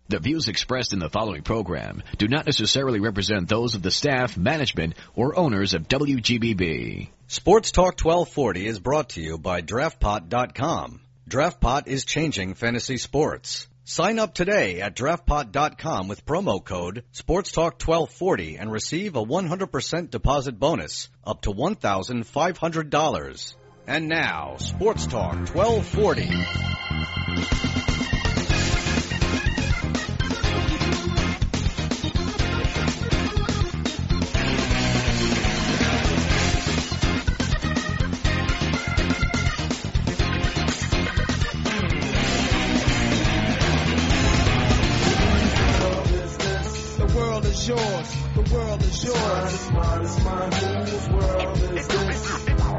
The views expressed in the following program do not necessarily represent those of the staff, management, or owners of WGBB. Sports Talk 1240 is brought to you by DraftPot.com. DraftPot is changing fantasy sports. Sign up today at DraftPot.com with promo code SportsTalk1240 and receive a 100% deposit bonus up to $1,500. And now, Sports Talk 1240. Yours. The world is yours. It's mine, it's mine. Whose world is this?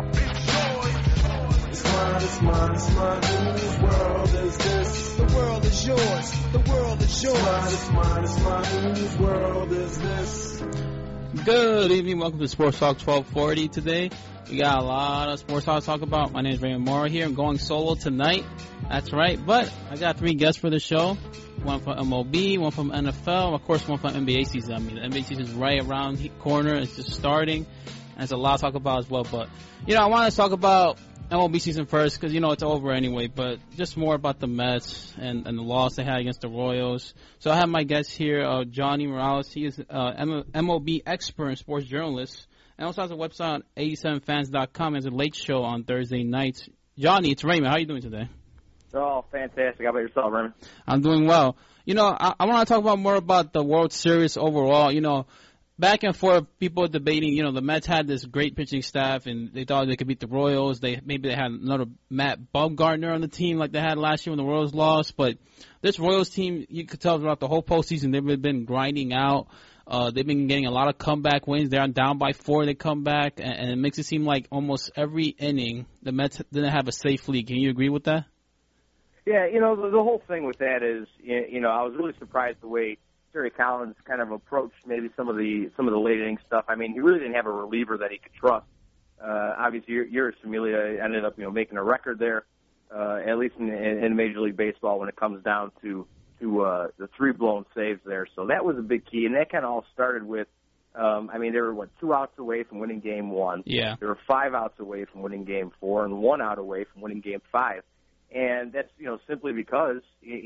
It's mine, it's mine, it's mine. Whose world is this? The world is yours. The world is yours. It's mine, it's mine. Whose world is this? Good evening. Welcome to Sports Talk 1240 today. We got a lot of sports talk to talk about. My name is Raymond Mora here. I'm going solo tonight. That's right. But I got three guests for the show. One from MLB, one from NFL, of course, one from NBA season. I mean, the NBA season is right around the corner. It's just starting. And there's a lot to talk about as well. But, I want to talk about MLB season first because, it's over anyway. But just more about the Mets and the loss they had against the Royals. So I have my guest here, Johnny Morales. He is an MLB expert and sports journalist. And also has a website on 87fans.com. Has a late show on Thursday nights. Johnny, it's Raymond. How are you doing today? Oh, fantastic. How about yourself, Raymond? I'm doing well. I want to talk about more about the World Series overall. Back and forth, people debating, the Mets had this great pitching staff, and they thought they could beat the Royals. Maybe they had another Matt Bumgarner on the team like they had last year when the Royals lost. But this Royals team, you could tell throughout the whole postseason, they've been grinding out. They've been getting a lot of comeback wins. They're down by 4, they come back, and it makes it seem like almost every inning the Mets didn't have a safe lead. Can you agree with that? Yeah, the whole thing with that is, I was really surprised the way Terry Collins kind of approached maybe some of the late inning stuff. I mean, he really didn't have a reliever that he could trust. Obviously, Yuri Familia ended up, making a record there, at least in Major League Baseball when it comes down to the 3 blown saves there. So that was a big key, and that kind of all started with, they were 2 outs away from winning Game 1. Yeah. They were 5 outs away from winning Game 4, and 1 out away from winning Game 5. And that's, simply because,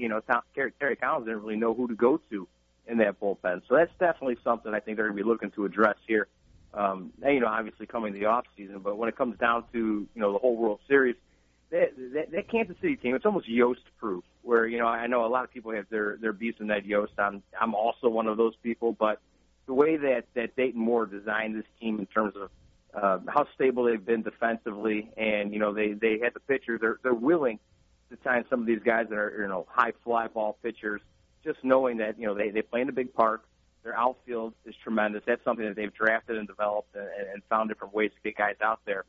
Terry Collins didn't really know who to go to in that bullpen. So that's definitely something I think they're going to be looking to address here, obviously coming the off season. But when it comes down to, the whole World Series, that Kansas City team, it's almost Yost-proof, where, I know a lot of people have their beefs with Ned Yost. I'm also one of those people. But the way that Dayton Moore designed this team in terms of how stable they've been defensively, and, they had the pitchers, they're willing to sign some of these guys that are, high fly ball pitchers, just knowing that, they play in a big park. Their outfield is tremendous. That's something that they've drafted and developed and found different ways to get guys out there,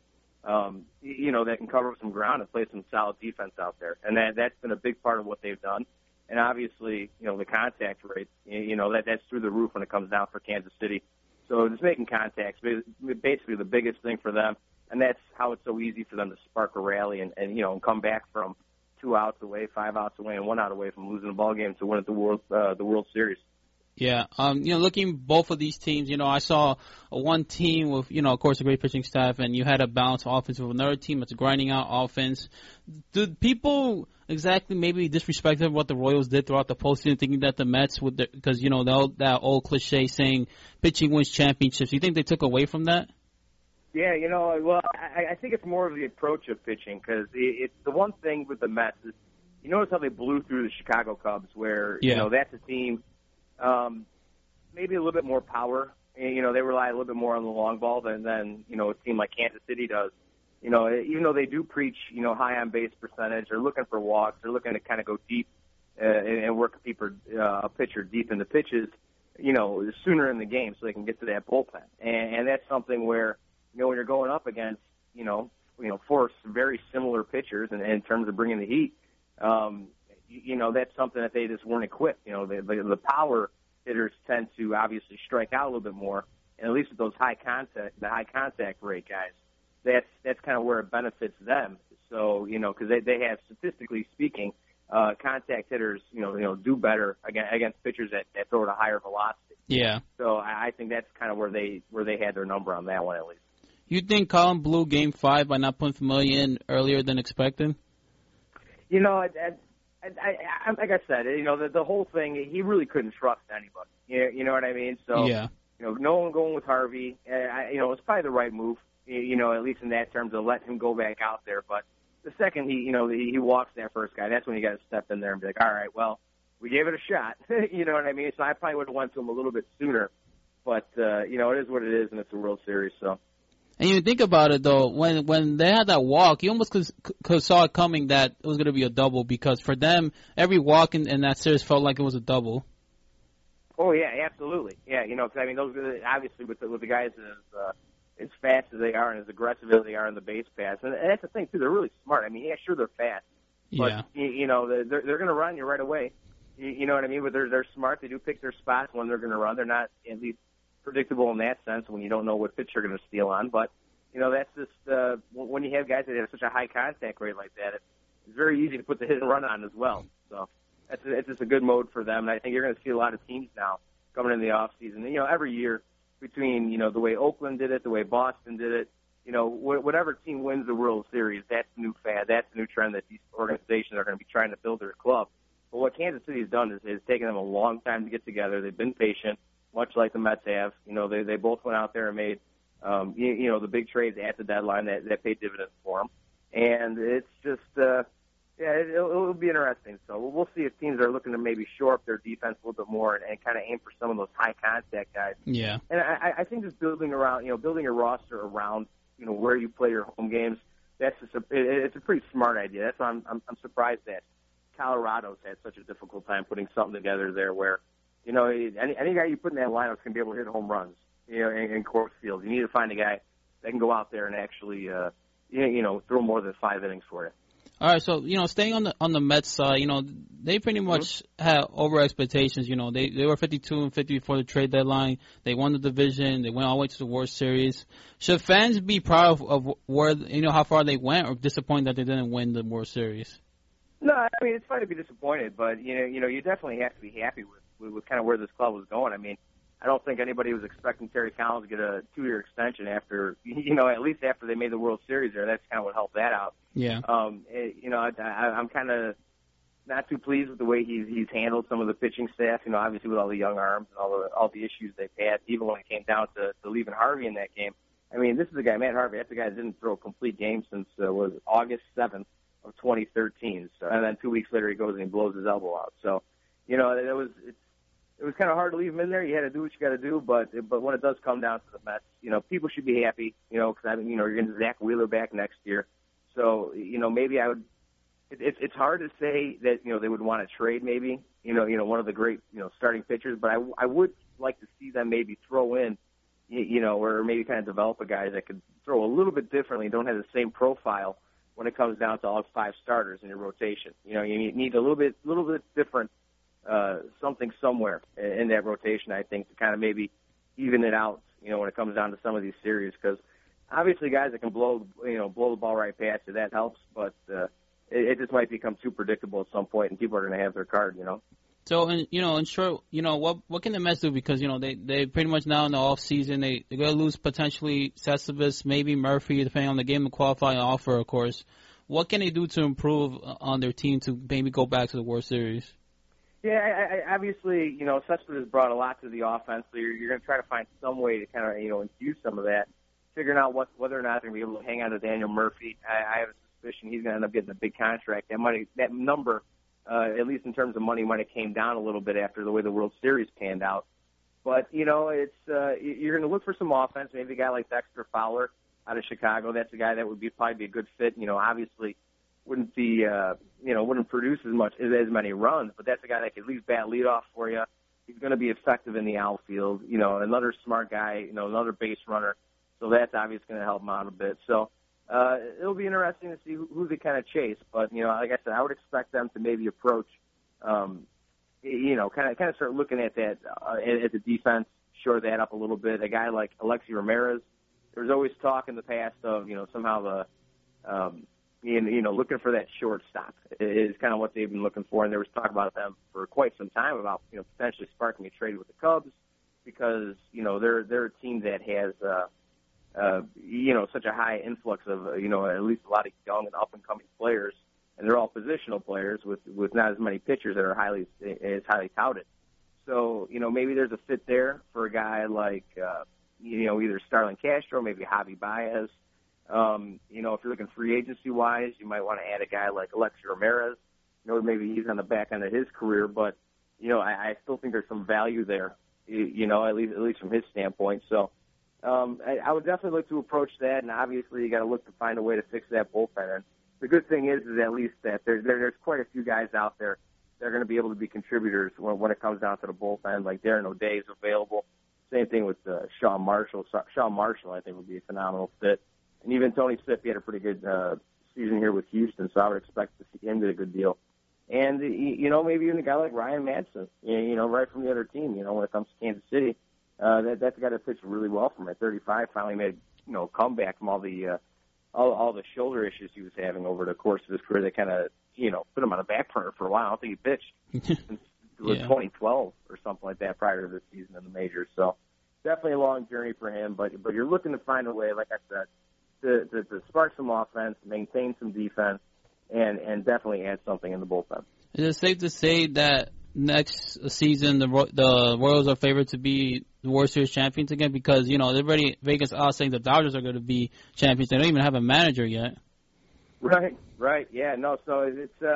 that can cover some ground and play some solid defense out there. And that's been a big part of what they've done. And obviously, the contact rate, that's through the roof when it comes down for Kansas City. So just making contacts, basically the biggest thing for them. And that's how it's so easy for them to spark a rally and come back from 2 outs away, 5 outs away, and 1 out away from losing a ball game to win at the World Series. Yeah, looking both of these teams, I saw one team with, of course, a great pitching staff, and you had a balanced offense with another team that's grinding out offense. Do people exactly maybe disrespect what the Royals did throughout the postseason, thinking that the Mets would, because, that old cliche saying pitching wins championships. You think they took away from that? Yeah, well, I think it's more of the approach of pitching, because it's the one thing with the Mets is, you notice how they blew through the Chicago Cubs, where, that's a team, maybe a little bit more power. They rely a little bit more on the long ball than a team like Kansas City does. Even though they do preach, high on base percentage, they're looking for walks, they're looking to kind of go deep and work a pitcher deep in the pitches, sooner in the game so they can get to that bullpen. And that's something where, when you're going up against, 4 very similar pitchers in terms of bringing the heat, that's something that they just weren't equipped. The power hitters tend to obviously strike out a little bit more, and at least with those high contact rate guys, that's kind of where it benefits them. So, because they have, statistically speaking, contact hitters, do better against pitchers that throw at a higher velocity. Yeah. So I think that's kind of where they had their number on that one at least. You think Colin blew Game 5 by not putting Familia in earlier than expected? Like I said, the whole thing, he really couldn't trust anybody. You know what I mean? So, yeah. No one going with Harvey. It's probably the right move. At least in that terms, to let him go back out there. But the second he walks that first guy, that's when you got to step in there and be like, all right, well, we gave it a shot. You know what I mean? So I probably would have went to him a little bit sooner. But it is what it is, and it's a World Series, so. And you think about it, though, when they had that walk, you almost saw it coming that it was going to be a double, because for them, every walk in that series felt like it was a double. Oh, yeah, absolutely. Yeah, because, those obviously with the guys as fast as they are and as aggressive as they are in the base pass. And that's the thing, too. They're really smart. Sure, they're fast. But, yeah. They're going to run you right away. You know what I mean? But they're smart. They do pick their spots when they're going to run. They're not, at least, predictable in that sense when you don't know what pitch you're going to steal on. But, that's just when you have guys that have such a high contact rate like that, it's very easy to put the hit and run on as well. So it's just a good mode for them. And I think you're going to see a lot of teams now coming in the off season. Every year between, the way Oakland did it, the way Boston did it, whatever team wins the World Series, that's the new fad. That's the new trend that these organizations are going to be trying to build their club. But what Kansas City has done is taken them a long time to get together. They've been patient, much like the Mets have. They both went out there and made, the big trades at the deadline that paid dividends for them. And it's just, it'll be interesting. So we'll see if teams are looking to maybe shore up their defense a little bit more and kind of aim for some of those high contact guys. Yeah. And I think just building a roster around, where you play your home games, that's just it's a pretty smart idea. That's why I'm surprised that Colorado's had such a difficult time putting something together there where, any guy you put in that lineup is going to be able to hit home runs, in Coors Field. You need to find a guy that can go out there and actually, throw more than 5 innings for you. All right, so, staying on the Mets side, they pretty much had over expectations. They were 52-50 before the trade deadline. They won the division. They went all the way to the World Series. Should fans be proud of where, how far they went, or disappointed that they didn't win the World Series? No, it's fine to be disappointed, but you definitely have to be happy with kind of where this club was going. I don't think anybody was expecting Terry Collins to get a 2-year extension after, at least after they made the World Series there. That's kind of what helped that out. Yeah. I'm kind of not too pleased with the way he's handled some of the pitching staff. Obviously with all the young arms and all the issues they've had, even when it came down to leaving Harvey in that game. This is the guy, Matt Harvey. That's the guy that didn't throw a complete game since was August 7th of 2013. So, and then 2 weeks later he goes and he blows his elbow out. So, it was kind of hard to leave him in there. You had to do what you got to do, but when it does come down to the Mets, people should be happy, because you're getting Zach Wheeler back next year. So, maybe I would. It's hard to say that they would want to trade maybe one of the great starting pitchers, but I would like to see them maybe throw in or maybe kind of develop a guy that could throw a little bit differently, don't have the same profile when it comes down to all 5 starters in your rotation. You need a little bit different. Something somewhere in that rotation, I think, to kind of maybe even it out, when it comes down to some of these series, because obviously guys that can blow the ball right past you, that helps, but it just might become too predictable at some point, and people are going to have their card, So, in short, what can the Mets do? Because, they pretty much now in the off season, they're going to lose potentially Cespedes, maybe Murphy, depending on the game of qualifying offer, of course. What can they do to improve on their team to maybe go back to the World Series? Yeah, I obviously, Cespedes brought a lot to the offense, so you're going to try to find some way to kind of, infuse some of that, figuring out whether or not they're going to be able to hang on to Daniel Murphy. I have a suspicion he's going to end up getting a big contract. That number, at least in terms of money, might have came down a little bit after the way the World Series panned out. But, it's you're going to look for some offense, maybe a guy like Dexter Fowler out of Chicago. That's a guy that would probably be a good fit. Obviously wouldn't be, wouldn't produce as many runs, but that's a guy that could at least bat leadoff for you. He's going to be effective in the outfield. Another smart guy, another base runner. So that's obviously going to help him out a bit. So it'll be interesting to see who they kind of chase. But, like I said, I would expect them to maybe approach, kind of start looking at that, at the defense, shore that up a little bit. A guy like Alexi Ramirez, there was always talk in the past of, somehow looking for that shortstop is kind of what they've been looking for. And there was talk about them for quite some time about, potentially sparking a trade with the Cubs because, they're a team that has, such a high influx of, at least a lot of young and up-and-coming players. And they're all positional players with not as many pitchers that are highly touted. So, maybe there's a fit there for a guy like, either Starlin Castro, maybe Javi Baez. If you're looking free agency-wise, you might want to add a guy like Alexi Ramirez. Maybe he's on the back end of his career, but, I still think there's some value there, at least from his standpoint. So I would definitely look to approach that, and obviously you got to look to find a way to fix that bullpen. And the good thing is at least that there's quite a few guys out there that are going to be able to be contributors when it comes down to the bullpen, like Darren O'Day is available. Same thing with Sean Marshall. Sean Marshall, I think, would be a phenomenal fit. And even Tony Sippy had a pretty good season here with Houston, so I would expect to see him get a good deal. And, maybe even a guy like Ryan Madsen, right from the other team, when it comes to Kansas City. That's a guy that pitched really well from at 35, finally made a comeback from all the shoulder issues he was having over the course of his career that kind of, put him on the back burner for a while. I don't think he pitched since 2012 or something like that prior to this season in the majors. So definitely a long journey for him, but you're looking to find a way, like I said, to spark some offense, maintain some defense, and definitely add something in the bullpen. Is it safe to say that next season the Royals are favored to be the World Series champions again? Because, everybody, Vegas odds saying the Dodgers are going to be champions. They don't even have a manager yet. Right. Yeah, no, so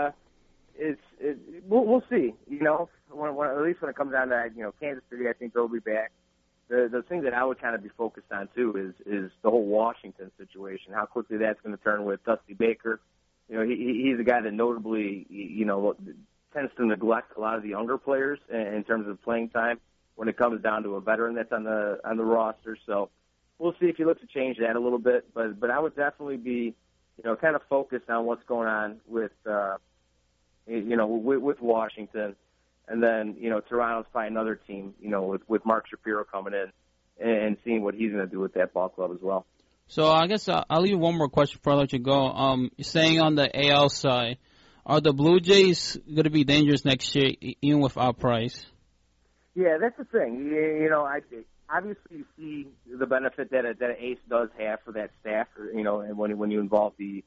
we'll see, at least when it comes down to, Kansas City, I think they'll be back. The thing that I would kind of be focused on, too, is the whole Washington situation, how quickly that's going to turn with Dusty Baker. He's a guy that notably, tends to neglect a lot of the younger players in terms of playing time when it comes down to a veteran that's on the roster. So we'll see if he looks to change that a little bit. But I would definitely be, kind of focused on what's going on with Washington. And then, Toronto's probably another team, with Mark Shapiro coming in and seeing what he's going to do with that ball club as well. So I guess I'll leave one more question before I let you go. Staying on the AL side, are the Blue Jays going to be dangerous next year, even without Price? Yeah, that's the thing. I obviously you see the benefit that an ace does have for that staff, and when you involve the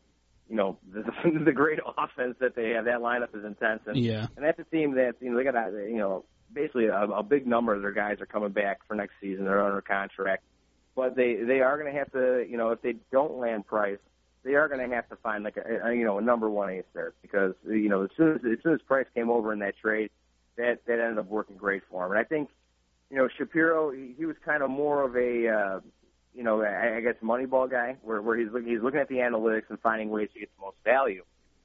great offense that they have. That lineup is intense, and that's a team that they got basically a big number of their guys are coming back for next season. They're under contract, but they are going to have to if they don't land Price, they are going to have to find like a number one ace there because as soon as Price came over in that trade, that ended up working great for him. And I think Shapiro, he was kind of more of a I guess Moneyball guy, where he's looking at the analytics and finding ways to get the most value.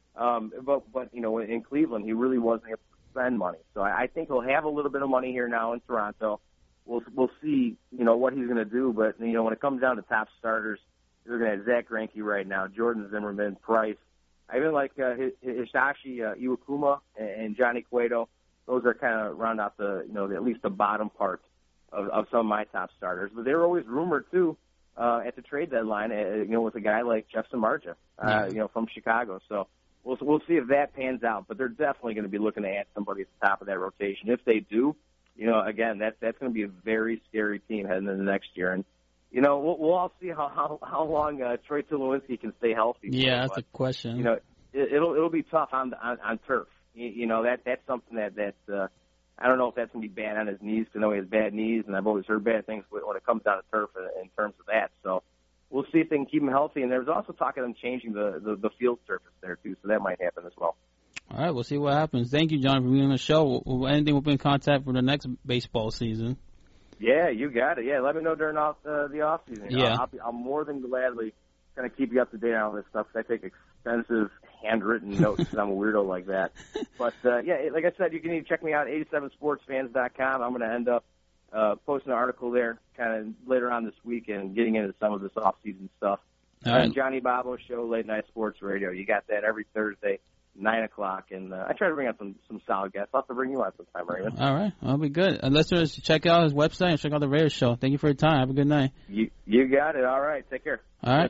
But in Cleveland, he really wasn't able to spend money. So I think he'll have a little bit of money here now in Toronto. We'll see what he's going to do. But when it comes down to top starters, you're going to have Zach Greinke right now, Jordan Zimmerman, Price. I even like Hisashi Iwakuma and Johnny Cueto. Those are kind of round out at least the bottom part of some of my top starters. But they were always rumored, too, at the trade deadline, with a guy like Jeff Samardzija, from Chicago. So we'll see if that pans out. But they're definitely going to be looking to add somebody at the top of that rotation. If they do, again, that's going to be a very scary team heading into the next year. And, we'll all see how long Troy Tulowitzki can stay healthy. Yeah, that's a question. It'll be tough on turf. That's something that I don't know if that's going to be bad on his knees because I know he has bad knees, and I've always heard bad things when it comes down to turf in terms of that. So we'll see if they can keep him healthy. And there's also talk of them changing the field surface there, too, so that might happen as well. All right, we'll see what happens. Thank you, John, for being on the show. Anything we'll be in contact for the next baseball season. Yeah, you got it. Yeah, let me know during the off season. Yeah. I'll more than gladly kind of keep you up to date on all this stuff because I take expensive handwritten notes because I'm a weirdo like that. But, like I said, you can either check me out at 87sportsfans.com. I'm going to end up posting an article there kind of later on this week and getting into some of this off-season stuff. All right. Johnny Bobo Show, Late Night Sports Radio. You got that every Thursday, 9 o'clock. And I try to bring out some solid guests. I'll have to bring you on sometime, Raymond. All right. That'll be good. And listeners, check out his website and check out the radio show. Thank you for your time. Have a good night. You got it. All right. Take care. All right.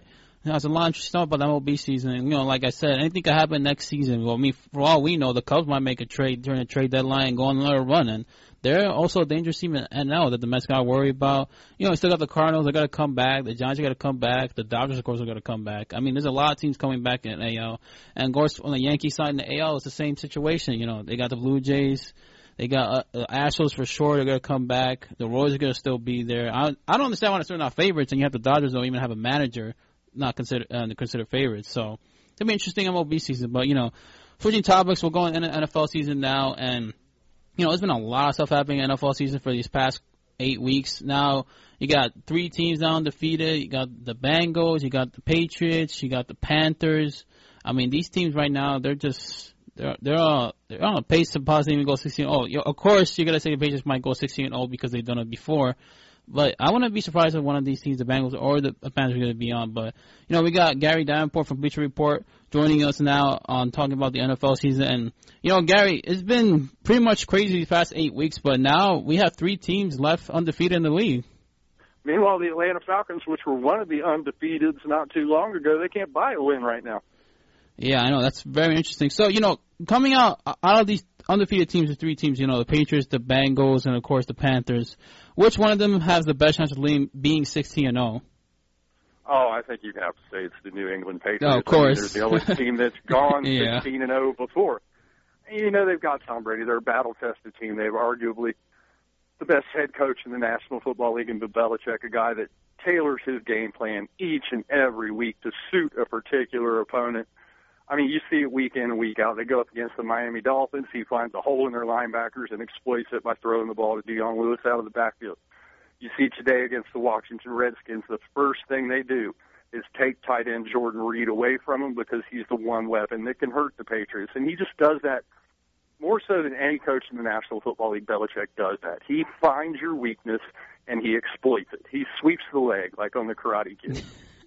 there's a lot of interesting stuff about the MLB season. And, like I said, anything could happen next season. Well, for all we know, the Cubs might make a trade during the trade deadline and go on another run. And they're also a dangerous team in NL that the Mets got to worry about. You still got the Cardinals. They got to come back. The Giants got to come back. The Dodgers, of course, are going to come back. I mean, there's a lot of teams coming back in AL. And of course, on the Yankee side in the AL, it's the same situation. They got the Blue Jays. They got Astros for sure. They're going to come back. The Royals are going to still be there. I don't understand why they're not favorites, and you have the Dodgers don't even have a manager not considered favorites. So it'll be interesting MLB season. But, switching topics, we'll go into NFL season now. And, there's been a lot of stuff happening in NFL season for these past 8 weeks. Now, you got 3 teams now undefeated. You got the Bengals. You got the Patriots. You got the Panthers. I mean, these teams right now, they're on a pace to possibly even go 16-0. Of course, you're going to say the Patriots might go 16-0 because they've done it before. But I wouldn't be surprised if one of these teams, the Bengals or the Panthers, are going to be on. But, we got Gary Davenport from Bleacher Report joining us now on talking about the NFL season. And, Gary, it's been pretty much crazy these past 8 weeks, but now we have 3 teams left undefeated in the league. Meanwhile, the Atlanta Falcons, which were one of the undefeateds not too long ago, they can't buy a win right now. Yeah, I know. That's very interesting. So, coming out of these undefeated teams, the 3 teams, the Patriots, the Bengals, and, of course, the Panthers, which one of them has the best chance of being 16-0? Oh, I think you'd have to say it's the New England Patriots. Oh, of course. They're the only team that's gone Yeah. 16-0 before. They've got Tom Brady. They're a battle-tested team. They have arguably the best head coach in the National Football League in Bill Belichick, a guy that tailors his game plan each and every week to suit a particular opponent. I mean, you see it week in and week out. They go up against the Miami Dolphins. He finds a hole in their linebackers and exploits it by throwing the ball to Deion Lewis out of the backfield. You see today against the Washington Redskins, the first thing they do is take tight end Jordan Reed away from him because he's the one weapon that can hurt the Patriots. And he just does that more so than any coach in the National Football League. Belichick does that. He finds your weakness and he exploits it. He sweeps the leg like on the Karate Kid.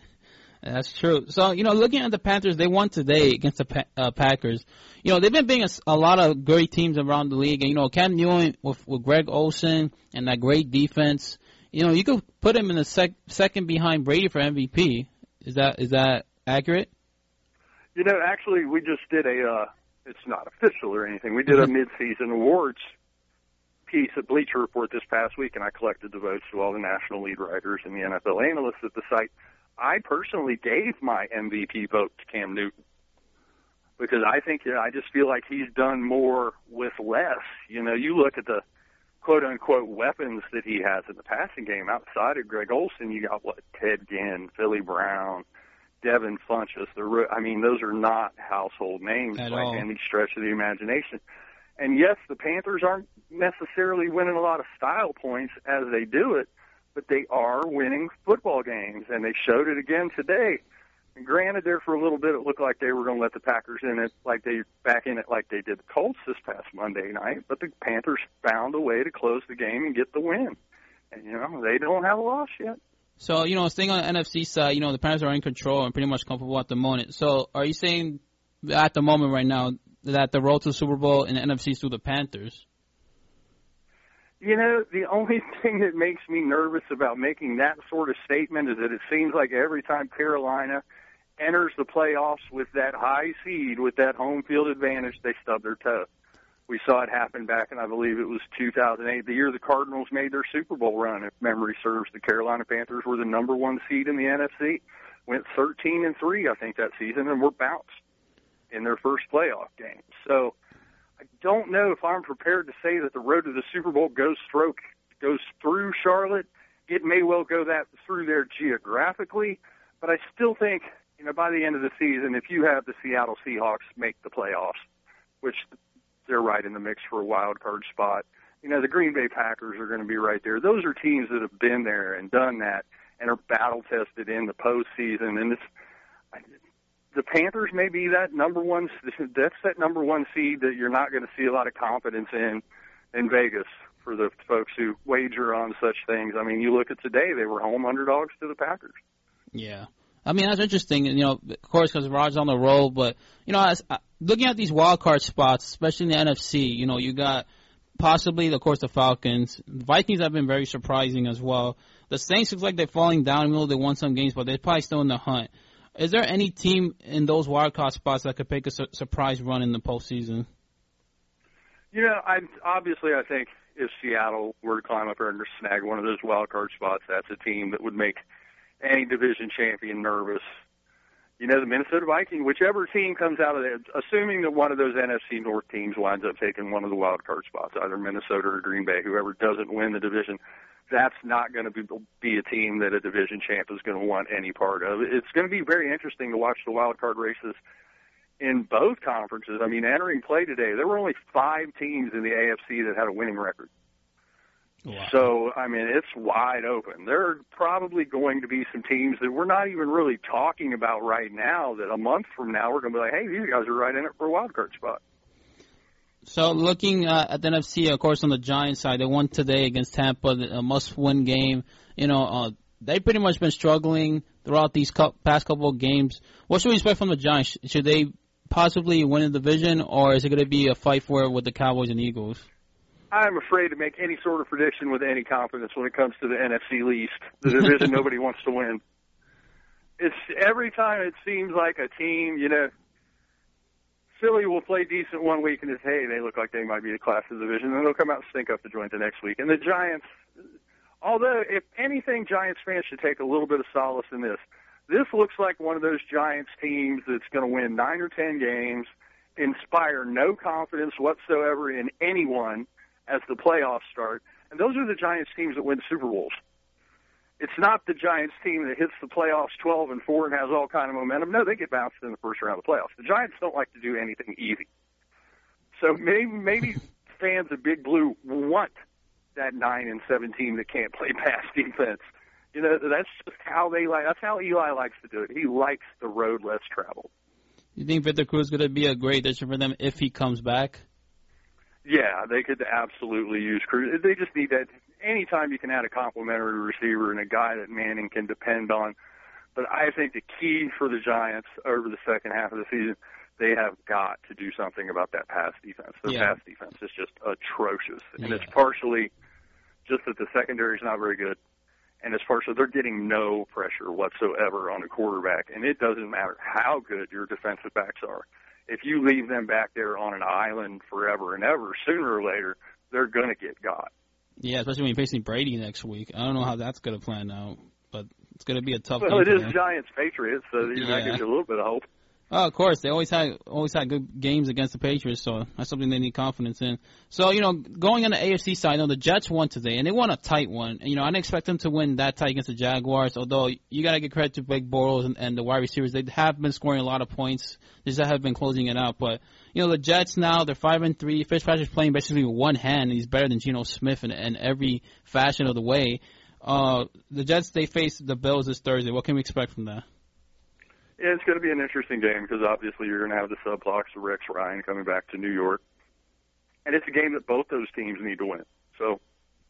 That's true. So, looking at the Panthers, they won today against the Packers. They've been beating a lot of great teams around the league. And, Cam Newton with Greg Olsen and that great defense, you could put him in the second behind Brady for MVP. Is that accurate? Actually, we just did it's not official or anything. We did a mid-season awards piece at Bleacher Report this past week, and I collected the votes to all the national lead writers and the NFL analysts at the site. I personally gave my MVP vote to Cam Newton because I just feel like he's done more with less. You look at the quote-unquote weapons that he has in the passing game outside of Greg Olsen. You got, Ted Ginn, Philly Brown, Devin Funchess. Those are not household names by any stretch of the imagination. And, yes, the Panthers aren't necessarily winning a lot of style points as they do it, but they are winning football games, and they showed it again today. And granted, there for a little bit, it looked like they were going to let the Packers back in it like they did the Colts this past Monday night, but the Panthers found a way to close the game and get the win. And, they don't have a loss yet. So, staying on the NFC side, the Panthers are in control and pretty much comfortable at the moment. So are you saying at the moment right now that the road to the Super Bowl in the NFC is through the Panthers? The only thing that makes me nervous about making that sort of statement is that it seems like every time Carolina enters the playoffs with that high seed, with that home field advantage, they stub their toe. We saw it happen back in, I believe it was 2008, the year the Cardinals made their Super Bowl run. If memory serves, the Carolina Panthers were the number 1 seed in the NFC, went 13-3, I think, that season, and were bounced in their first playoff game. So I don't know if I'm prepared to say that the road to the Super Bowl goes through Charlotte. It may well go through there geographically, but I still think, by the end of the season, if you have the Seattle Seahawks make the playoffs, which they're right in the mix for a wild card spot, the Green Bay Packers are going to be right there. Those are teams that have been there and done that and are battle tested in the postseason. And the Panthers may be that number 1. That's that number 1 seed that you're not going to see a lot of confidence in Vegas for the folks who wager on such things. You look at today; they were home underdogs to the Packers. Yeah, that's interesting. Of course, because Rodgers on the road, but as looking at these wild card spots, especially in the NFC, you got possibly, of course, the Falcons. The Vikings have been very surprising as well. The Saints look like they're falling down, even though they won some games, but they're probably still in the hunt. Is there any team in those wildcard spots that could make a surprise run in the postseason? You know, I think if Seattle were to climb up there and snag one of those wild card spots, that's a team that would make any division champion nervous. You know, the Minnesota Vikings, whichever team comes out of there, assuming that one of those NFC North teams winds up taking one of the wild card spots, either Minnesota or Green Bay, whoever doesn't win the division, that's not going to be a team that a division champ is going to want any part of. It's going to be very interesting to watch the wild card races in both conferences. I mean, entering play today, there were only 5 teams in the AFC that had a winning record. Wow. So, I mean, it's wide open. There are probably going to be some teams that we're not even really talking about right now that a month from now we're going to be like, hey, these guys are right in it for a wild card spot. So looking at the NFC, of course, on the Giants side, they won today against Tampa, a must-win game. You know, they've pretty much been struggling throughout these past couple of games. What should we expect from the Giants? Should they possibly win the division, or is it going to be a fight for it with the Cowboys and Eagles? I'm afraid to make any sort of prediction with any confidence when it comes to the NFC least, the division nobody wants to win. It's every time it seems like a team, you know, Philly will play decent one week and it's, hey, they look like they might be the class of the division, and then they'll come out and stink up the joint the next week. And the Giants, although if anything, Giants fans should take a little bit of solace in this. This looks like one of those Giants teams that's going to win 9 or 10 games, inspire no confidence whatsoever in anyone as the playoffs start. And those are the Giants teams that win Super Bowls. It's not the Giants team that hits the playoffs 12-4 and has all kind of momentum. No, they get bounced in the first round of the playoffs. The Giants don't like to do anything easy. So maybe fans of Big Blue want that 9-7 team that can't play pass defense. You know, that's just how they like. That's how Eli likes to do it. He likes the road less traveled. You think Victor Cruz is going to be a great addition for them if he comes back? Yeah, they could absolutely use Cruz. They just need that. Anytime you can add a complimentary receiver and a guy that Manning can depend on. But I think the key for the Giants over the second half of the season, they have got to do something about that pass defense. Their pass defense is just atrocious. And it's partially just that the secondary is not very good. And it's partially they're getting no pressure whatsoever on the quarterback. And it doesn't matter how good your defensive backs are. If you leave them back there on an island forever and ever, sooner or later, they're going to get got. Yeah, especially when you're facing Brady next week. I don't know how that's going to plan out, but it's going to be a tough game. Well, it is Giants-Patriots, so that gives you a little bit of hope. Oh, of course. They always had good games against the Patriots, so that's something they need confidence in. So, you know, going on the AFC side, the Jets won today, and they won a tight one. You know, I didn't expect them to win that tight against the Jaguars, although you got to give credit to Blake Bortles and the wide receivers. They have been scoring a lot of points. They just have been closing it out. But, you know, the Jets now, they're 5-3. Fitzpatrick's playing basically with one hand, and he's better than Geno Smith in every fashion of the way. The Jets, they face the Bills this Thursday. What can we expect from that? Yeah, it's going to be an interesting game because obviously you're going to have the subblocks of Rex Ryan coming back to New York. And it's a game that both those teams need to win. So,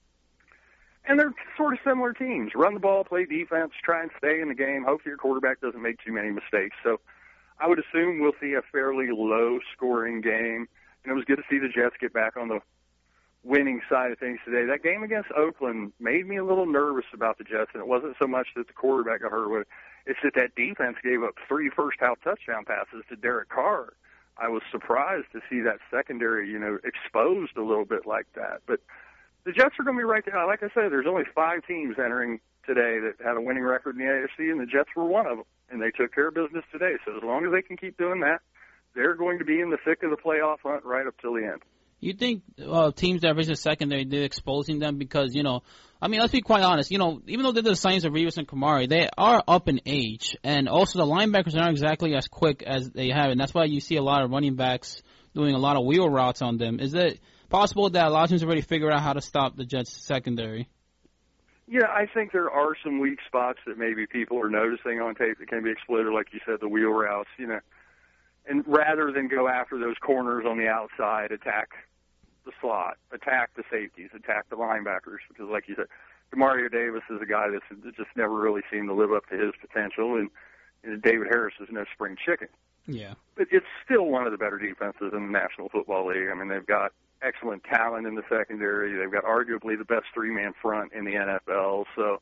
and they're sort of similar teams. Run the ball, play defense, try and stay in the game. Hopefully your quarterback doesn't make too many mistakes. So I would assume we'll see a fairly low-scoring game. And it was good to see the Jets get back on the winning side of things today. That game against Oakland made me a little nervous about the Jets, and it wasn't so much that the quarterback got hurt with it. It's that defense gave up 3 first-half touchdown passes to Derek Carr. I was surprised to see that secondary, exposed a little bit like that. But the Jets are going to be right there. Like I said, there's only 5 teams entering today that had a winning record in the AFC, and the Jets were one of them. And they took care of business today. So as long as they can keep doing that, they're going to be in the thick of the playoff hunt right up till the end. You think teams that raise a secondary, they're exposing them because, let's be quite honest. Even though they're the signings of Revis and Kamari, they are up in age. And also the linebackers aren't exactly as quick as they have. And that's why you see a lot of running backs doing a lot of wheel routes on them. Is it possible that a lot of teams already figure out how to stop the Jets' secondary? Yeah, I think there are some weak spots that maybe people are noticing on tape that can be exploited, like you said, the wheel routes, And rather than go after those corners on the outside, attack the slot, attack the safeties, attack the linebackers, because like you said, Demario Davis is a guy that's just never really seemed to live up to his potential, and David Harris is no spring chicken. Yeah. But it's still one of the better defenses in the National Football League. I mean, they've got excellent talent in the secondary. They've got arguably the best 3-man front in the NFL. So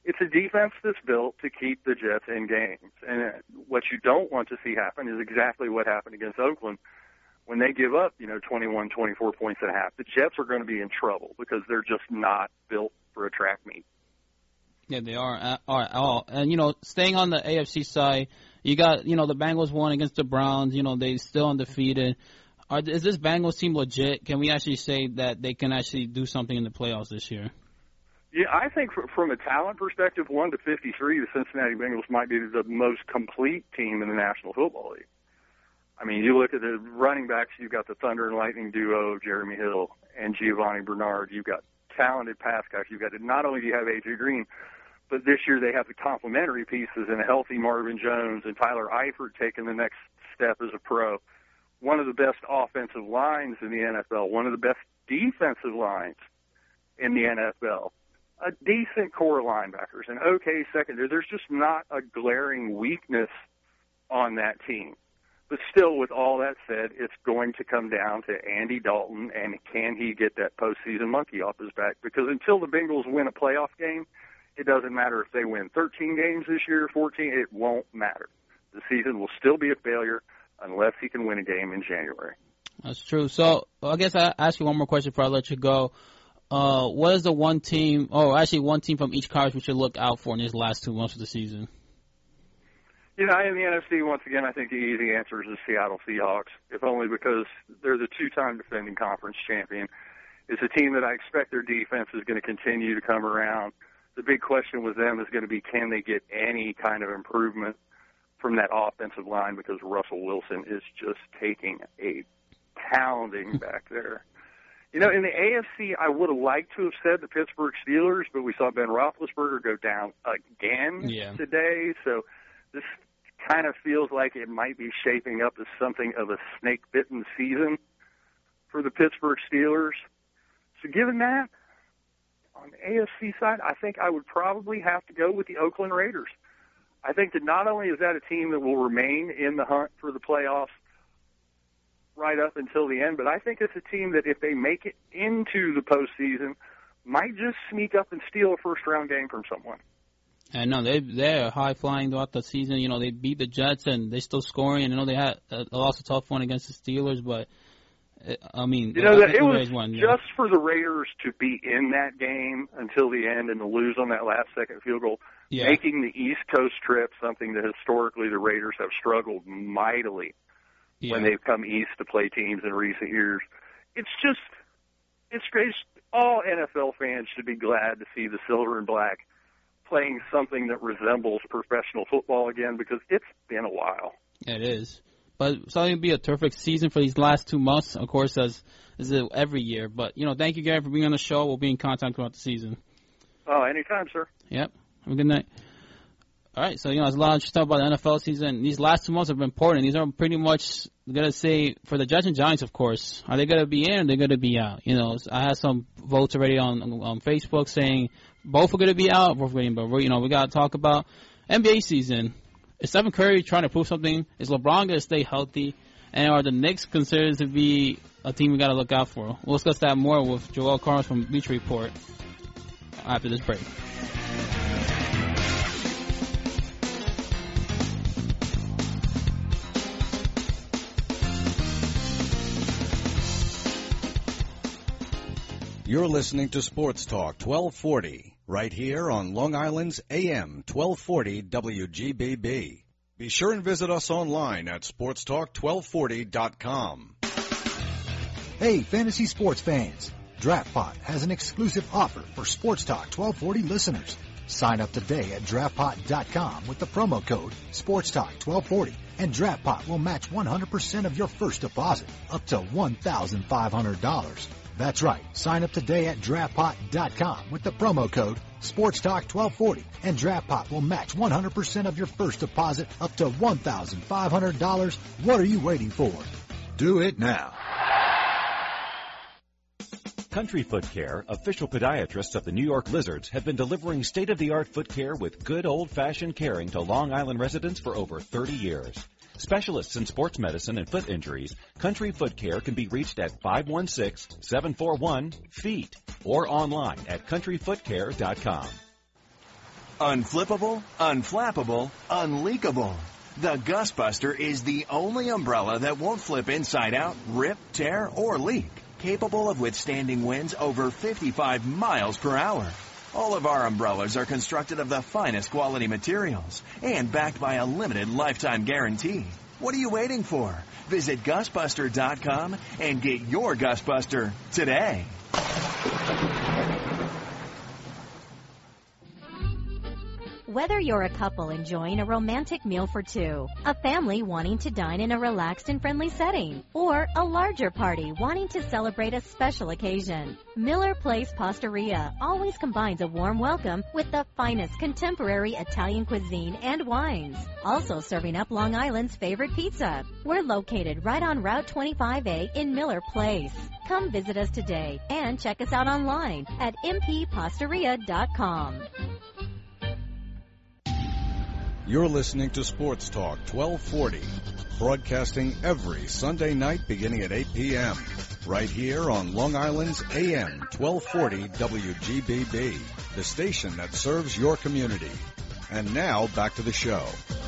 It's a defense that's built to keep the Jets in games. And what you don't want to see happen is exactly what happened against Oakland when they give up, 21, 24 points at half. The Jets are going to be in trouble because they're just not built for a track meet. Yeah, they are at all. And, staying on the AFC side, you got, the Bengals won against the Browns. They still undefeated. Is this Bengals team legit? Can we actually say that they can actually do something in the playoffs this year? Yeah, I think from a talent perspective, 1 to 53, the Cincinnati Bengals might be the most complete team in the National Football League. I mean, you look at the running backs, you've got the Thunder and Lightning duo of Jeremy Hill and Giovanni Bernard. You've got talented pass guys. You've got not only do you have A.J. Green, but this year they have the complementary pieces and a healthy Marvin Jones and Tyler Eifert taking the next step as a pro. One of the best offensive lines in the NFL, one of the best defensive lines in the NFL. A decent core of linebackers, an okay secondary. There's just not a glaring weakness on that team. But still, with all that said, it's going to come down to Andy Dalton, and can he get that postseason monkey off his back? Because until the Bengals win a playoff game, it doesn't matter if they win 13 games this year, 14, it won't matter. The season will still be a failure unless he can win a game in January. That's true. So I guess I'll ask you one more question before I let you go. What is the one team from each conference we should look out for in these last 2 months of the season? In the NFC, once again, I think the easy answer is the Seattle Seahawks, if only because they're the two-time defending conference champion. It's a team that I expect their defense is going to continue to come around. The big question with them is going to be, can they get any kind of improvement from that offensive line, because Russell Wilson is just taking a pounding back there. In the AFC, I would have liked to have said the Pittsburgh Steelers, but we saw Ben Roethlisberger go down again today. So this kind of feels like it might be shaping up as something of a snake-bitten season for the Pittsburgh Steelers. So given that, on the AFC side, I think I would probably have to go with the Oakland Raiders. I think that not only is that a team that will remain in the hunt for the playoffs right up until the end, but I think it's a team that if they make it into the postseason, might just sneak up and steal a first-round game from someone. And no, they're high-flying throughout the season. They beat the Jets, and they're still scoring. And they had lost a tough one against the Steelers, but, it was just for the Raiders to be in that game until the end and to lose on that last-second field goal, making the East Coast trip, something that historically the Raiders have struggled mightily when they've come east to play teams in recent years. It's great. All NFL fans should be glad to see the silver and black playing something that resembles professional football again, because it's been a while. It is. But it's going to be a terrific season for these last 2 months, of course, as every year. But, thank you, Gary, for being on the show. We'll be in contact throughout the season. Oh, anytime, sir. Yep. Have a good night. All right, so, there's a lot of stuff about the NFL season. These last 2 months have been important. These are pretty much going to say, for the Jets and Giants, of course, are they going to be in or are they going to be out? I had some votes already on Facebook saying both are going to be out, both are going to be in, but, we got to talk about NBA season. Is Stephen Curry trying to prove something? Is LeBron going to stay healthy? And are the Knicks considered to be a team we got to look out for? We'll discuss that more with Joel Carnes from Bleacher Report after this break. You're listening to Sports Talk 1240, right here on Long Island's AM 1240 WGBB. Be sure and visit us online at sportstalk1240.com. Hey, fantasy sports fans. DraftPot has an exclusive offer for Sports Talk 1240 listeners. Sign up today at draftpot.com with the promo code SportsTalk1240, and DraftPot will match 100% of your first deposit up to $1,500. That's right. Sign up today at draftpot.com with the promo code SportsTalk1240, and DraftPot will match 100% of your first deposit up to $1,500. What are you waiting for? Do it now. Country Foot Care, official podiatrists of the New York Lizards, have been delivering state-of-the-art foot care with good old-fashioned caring to Long Island residents for over 30 years. Specialists in sports medicine and foot injuries, Country Foot Care can be reached at 516-741-FEET or online at countryfootcare.com. Unflippable, unflappable, unleakable. The Gustbuster is the only umbrella that won't flip inside out, rip, tear, or leak. Capable of withstanding winds over 55 miles per hour. All of our umbrellas are constructed of the finest quality materials and backed by a limited lifetime guarantee. What are you waiting for? Visit GusBuster.com and get your Gustbuster today. Whether you're a couple enjoying a romantic meal for two, a family wanting to dine in a relaxed and friendly setting, or a larger party wanting to celebrate a special occasion, Miller Place Pastaria always combines a warm welcome with the finest contemporary Italian cuisine and wines, also serving up Long Island's favorite pizza. We're located right on Route 25A in Miller Place. Come visit us today and check us out online at mppastaria.com. You're listening to Sports Talk 1240, broadcasting every Sunday night beginning at 8 p.m. right here on Long Island's AM 1240 WGBB, the station that serves your community. And now, back to the show.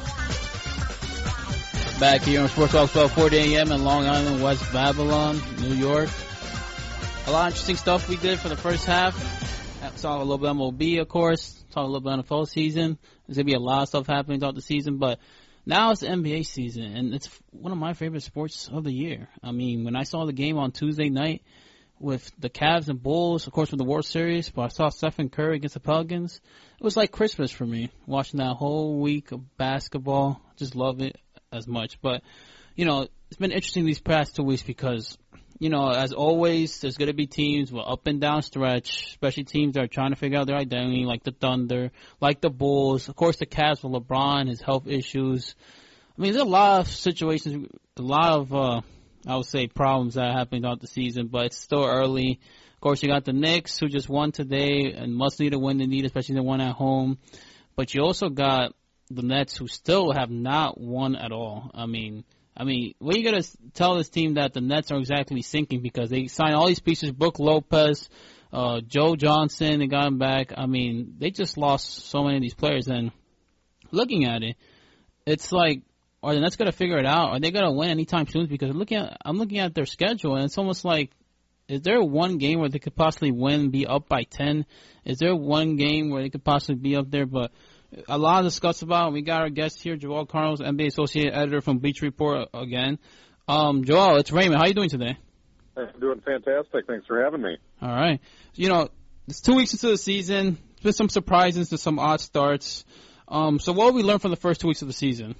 Back here on Sports Talk 1240 AM in Long Island, West Babylon, New York. A lot of interesting stuff we did for the first half. Saw a little bit of MLB, of course. Saw a little bit of NFL season. There's going to be a lot of stuff happening throughout the season, but now it's the NBA season, and it's one of my favorite sports of the year. I mean, when I saw the game on Tuesday night with the Cavs and Bulls, of course, with the World Series, but I saw Stephen Curry against the Pelicans, it was like Christmas for me, watching that whole week of basketball. Just love it as much. But, you know, it's been interesting these past 2 weeks because, you know, as always, there's going to be teams with up and down stretch, especially teams that are trying to figure out their identity, like the Thunder, like the Bulls. Of course, the Cavs with LeBron, his health issues. I mean, there's a lot of situations, a lot of, I would say, problems that are happening throughout the season, but it's still early. Of course, you got the Knicks, who just won today and must need a win they need, especially the one at home. But you also got the Nets, who still have not won at all. I mean, what are you going to tell this team that the Nets are exactly sinking because they signed all these pieces, Brook Lopez, Joe Johnson, they got him back. I mean, they just lost so many of these players. And looking at it, it's like, are the Nets going to figure it out? Are they going to win anytime soon? Because I'm looking at their schedule, and it's almost like, is there one game where they could possibly win, be up by 10? Is there one game where they could possibly be up there? But a lot to discuss about. We got our guest here, Joel Carlos, NBA Associate Editor from Bleacher Report again. Joel, it's Raymond. How are you doing today? I'm doing fantastic. Thanks for having me. All right. You know, it's 2 weeks into the season. There's been some surprises to some odd starts. So what did we learn from the first 2 weeks of the season?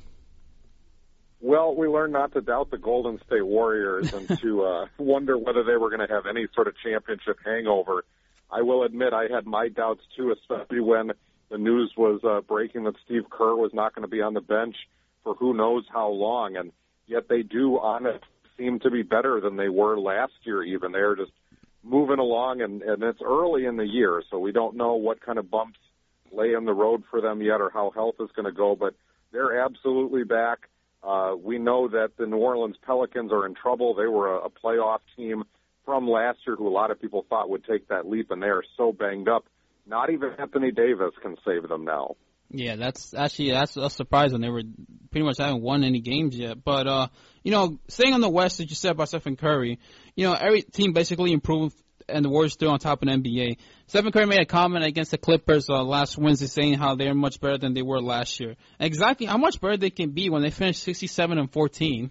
Well, we learned not to doubt the Golden State Warriors and to wonder whether they were going to have any sort of championship hangover. I will admit I had my doubts, too, especially when the news was breaking that Steve Kerr was not going to be on the bench for who knows how long, and yet they do, honestly, seem to be better than they were last year even. They're just moving along, and it's early in the year, so we don't know what kind of bumps lay in the road for them yet or how health is going to go, but they're absolutely back. We know that the New Orleans Pelicans are in trouble. They were a playoff team from last year who a lot of people thought would take that leap, and they are so banged up. Not even Anthony Davis can save them now. Yeah, that's a surprise when they were pretty much haven't won any games yet. But, you know, staying on the West, as you said about Stephen Curry, you know, every team basically improved and the Warriors still on top of the NBA. Stephen Curry made a comment against the Clippers last Wednesday saying how they're much better than they were last year. Exactly how much better they can be when they finish 67-14.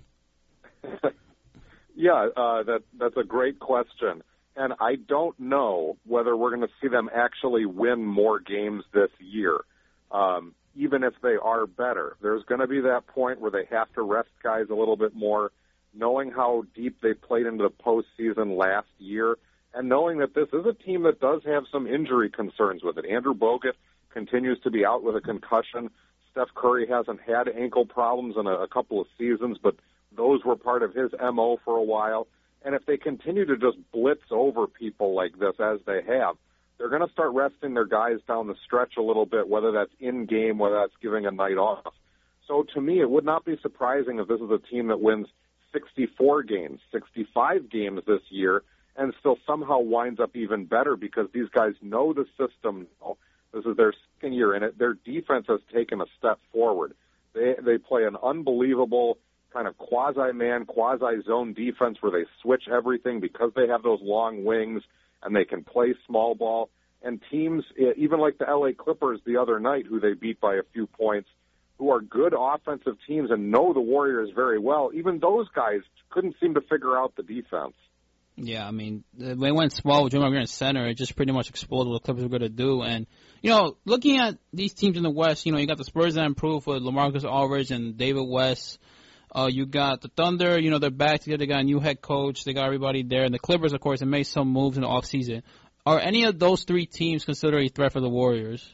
Yeah, that's a great question. And I don't know whether we're going to see them actually win more games this year, even if they are better. There's going to be that point where they have to rest guys a little bit more, knowing how deep they played into the postseason last year, and knowing that this is a team that does have some injury concerns with it. Andrew Bogut continues to be out with a concussion. Steph Curry hasn't had ankle problems in a couple of seasons, but those were part of his MO for a while. And if they continue to just blitz over people like this, as they have, they're going to start resting their guys down the stretch a little bit, whether that's in-game, whether that's giving a night off. So to me, it would not be surprising if this is a team that wins 64 games, 65 games this year, and still somehow winds up even better because these guys know the system now. This is their second year in it. Their defense has taken a step forward. They play an unbelievable kind of quasi-man, quasi-zone defense where they switch everything because they have those long wings and they can play small ball. And teams, even like the LA Clippers the other night, who they beat by a few points, who are good offensive teams and know the Warriors very well, even those guys couldn't seem to figure out the defense. Yeah, I mean, they went small with Jamal Murray in center. It just pretty much exposed what the Clippers were going to do. And, you know, looking at these teams in the West, you know, you got the Spurs that improved with LaMarcus Aldridge and David West. You got the Thunder, you know, they're back together. They got a new head coach. They got everybody there. And the Clippers, of course, have made some moves in the offseason. Are any of those three teams considered a threat for the Warriors?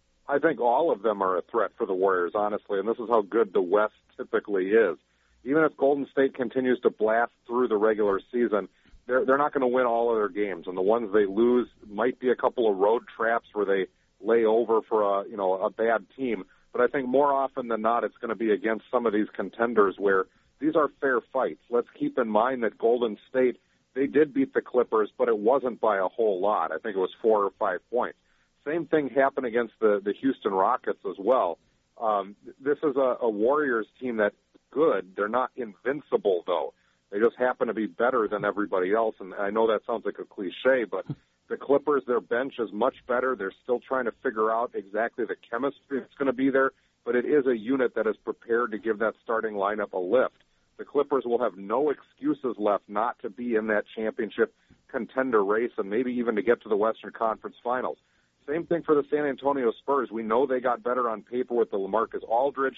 I think all of them are a threat for the Warriors, honestly, and this is how good the West typically is. Even if Golden State continues to blast through the regular season, they're not going to win all of their games, and the ones they lose might be a couple of road traps where they lay over for a bad team. But I think more often than not, it's going to be against some of these contenders where these are fair fights. Let's keep in mind that Golden State, they did beat the Clippers, but it wasn't by a whole lot. I think it was 4 or 5 points. Same thing happened against the Houston Rockets as well. This is a Warriors team that's good. They're not invincible, though. They just happen to be better than everybody else, and I know that sounds like a cliche, but the Clippers, their bench is much better. They're still trying to figure out exactly the chemistry that's going to be there, but it is a unit that is prepared to give that starting lineup a lift. The Clippers will have no excuses left not to be in that championship contender race and maybe even to get to the Western Conference Finals. Same thing for the San Antonio Spurs. We know they got better on paper with the LaMarcus Aldridge.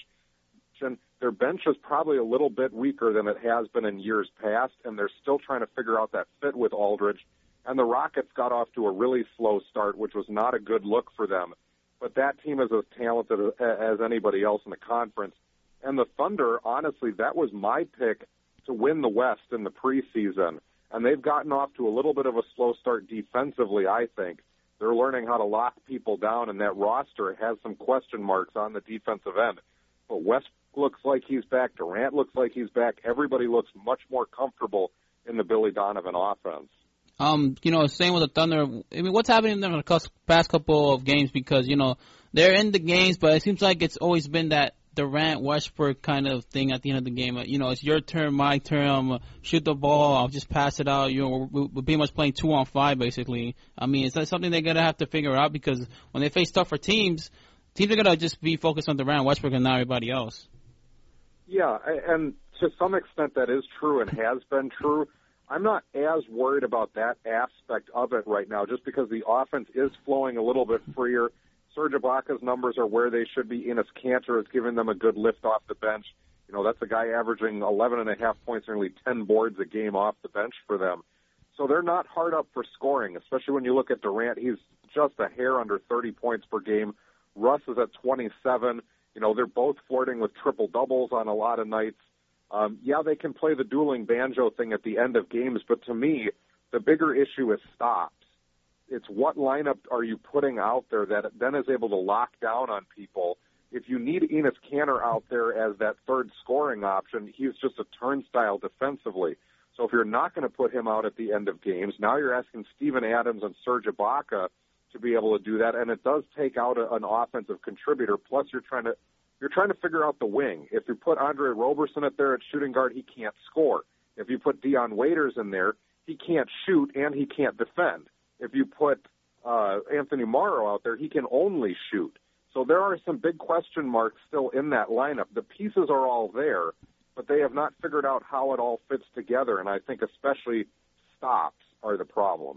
Their bench is probably a little bit weaker than it has been in years past, and they're still trying to figure out that fit with Aldridge. And the Rockets got off to a really slow start, which was not a good look for them. But that team is as talented as anybody else in the conference. And the Thunder, honestly, that was my pick to win the West in the preseason. And they've gotten off to a little bit of a slow start defensively, I think. They're learning how to lock people down, and that roster has some question marks on the defensive end. But West looks like he's back. Durant looks like he's back. Everybody looks much more comfortable in the Billy Donovan offense. Same with the Thunder. I mean, what's happening in the past couple of games? Because, you know, they're in the games, but it seems like it's always been that Durant, Westbrook kind of thing at the end of the game. You know, it's your turn, my turn. Shoot the ball. I'll just pass it out. You know, we're pretty much playing 2-on-5, basically. I mean, is that something they're going to have to figure out? Because when they face tougher teams are going to just be focused on Durant, Westbrook, and not everybody else. Yeah, and to some extent that is true and has been true. I'm not as worried about that aspect of it right now, just because the offense is flowing a little bit freer. Serge Ibaka's numbers are where they should be. Enes Kanter has given them a good lift off the bench. You know, that's a guy averaging 11.5 points, nearly 10 boards a game off the bench for them. So they're not hard up for scoring, especially when you look at Durant. He's just a hair under 30 points per game. Russ is at 27. You know, they're both flirting with triple-doubles on a lot of nights. They can play the dueling banjo thing at the end of games, but to me, the bigger issue is stops. It's what lineup are you putting out there that then is able to lock down on people. If you need Enes Kanter out there as that third scoring option, he's just a turnstile defensively. So if you're not going to put him out at the end of games, now you're asking Steven Adams and Serge Ibaka to be able to do that, and it does take out an offensive contributor. Plus, you're trying to figure out the wing. If you put Andre Roberson up there at shooting guard, he can't score. If you put Dion Waiters in there, he can't shoot and he can't defend. If you put Anthony Morrow out there, he can only shoot. So there are some big question marks still in that lineup. The pieces are all there, but they have not figured out how it all fits together, and I think especially stops are the problem.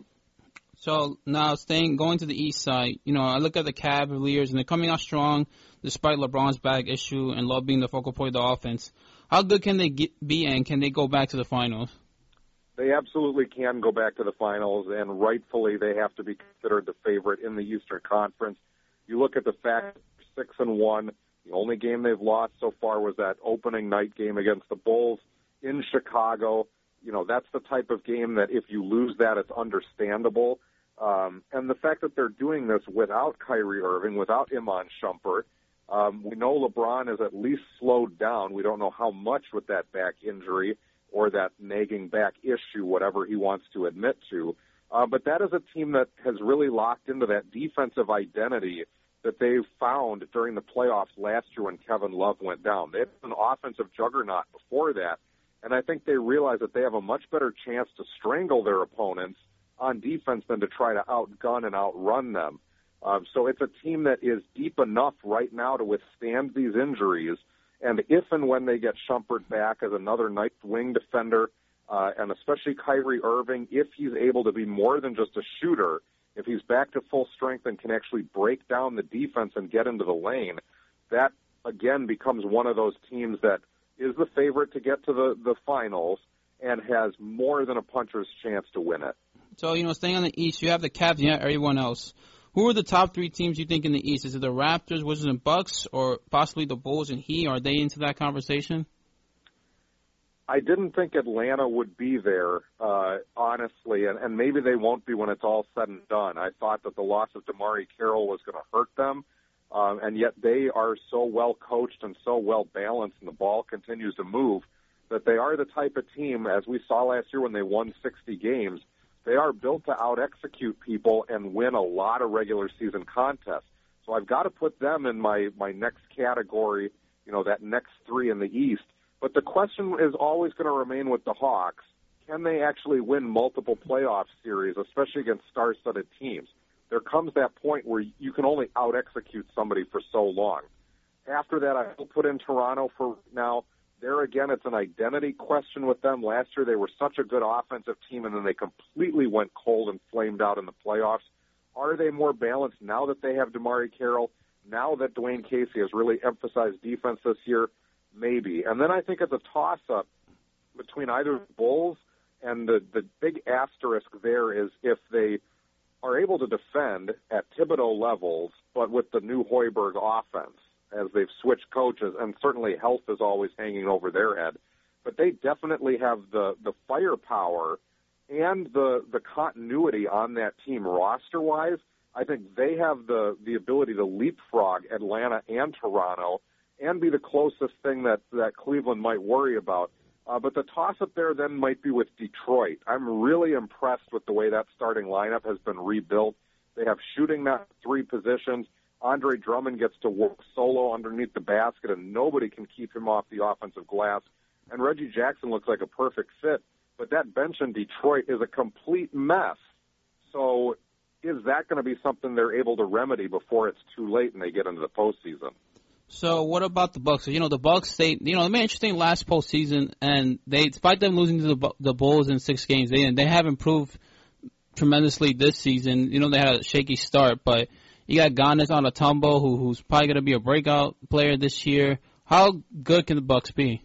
So now going to the East side, you know, I look at the Cavaliers, and they're coming out strong despite LeBron's back issue and Love being the focal point of the offense. How good can they be, and can they go back to the finals? They absolutely can go back to the finals, and rightfully they have to be considered the favorite in the Eastern Conference. You look at the fact 6-1. The only game they've lost so far was that opening night game against the Bulls in Chicago. You know, that's the type of game that if you lose that, it's understandable. And the fact that they're doing this without Kyrie Irving, without Iman Shumpert, we know LeBron is at least slowed down. We don't know how much with that back injury or that nagging back issue, whatever he wants to admit to. But that is a team that has really locked into that defensive identity that they found during the playoffs last year when Kevin Love went down. They had an offensive juggernaut before that, and I think they realize that they have a much better chance to strangle their opponents on defense than to try to outgun and outrun them. So it's a team that is deep enough right now to withstand these injuries, and if and when they get Shumpert back as another ninth wing defender, and especially Kyrie Irving, if he's able to be more than just a shooter, if he's back to full strength and can actually break down the defense and get into the lane, that, again, becomes one of those teams that is the favorite to get to the finals and has more than a puncher's chance to win it. So, staying on the East, you have the Cavs and everyone else. Who are the top three teams you think in the East? Is it the Raptors, Wizards, and Bucks, or possibly the Bulls and Heat? Are they into that conversation? I didn't think Atlanta would be there, honestly, and maybe they won't be when it's all said and done. I thought that the loss of DeMarre Carroll was going to hurt them, and yet they are so well coached and so well balanced, and the ball continues to move, that they are the type of team, as we saw last year when they won 60 games, they are built to out-execute people and win a lot of regular season contests. So I've got to put them in my next category, that next three in the East. But the question is always going to remain with the Hawks. Can they actually win multiple playoff series, especially against star-studded teams? There comes that point where you can only out-execute somebody for so long. After that, I will put in Toronto for now. There again, it's an identity question with them. Last year, they were such a good offensive team, and then they completely went cold and flamed out in the playoffs. Are they more balanced now that they have DeMarre Carroll? Now that Dwayne Casey has really emphasized defense this year? Maybe. And then I think it's a toss-up between either the Bulls, and the big asterisk there is if they are able to defend at Thibodeau levels, but with the new Hoiberg offense, as they've switched coaches, and certainly health is always hanging over their head. But they definitely have the firepower and the continuity on that team roster-wise. I think they have the ability to leapfrog Atlanta and Toronto and be the closest thing that Cleveland might worry about. But the toss-up there then might be with Detroit. I'm really impressed with the way that starting lineup has been rebuilt. They have shooting at three positions. Andre Drummond gets to work solo underneath the basket, and nobody can keep him off the offensive glass. And Reggie Jackson looks like a perfect fit. But that bench in Detroit is a complete mess. So is that going to be something they're able to remedy before it's too late and they get into the postseason? So what about the Bucks? The Bucks, they made interesting last postseason, and despite them losing to the Bulls in 6 games, they have improved tremendously this season. They had a shaky start, but you got Giannis Antetokounmpo, who's probably going to be a breakout player this year. How good can the Bucks be?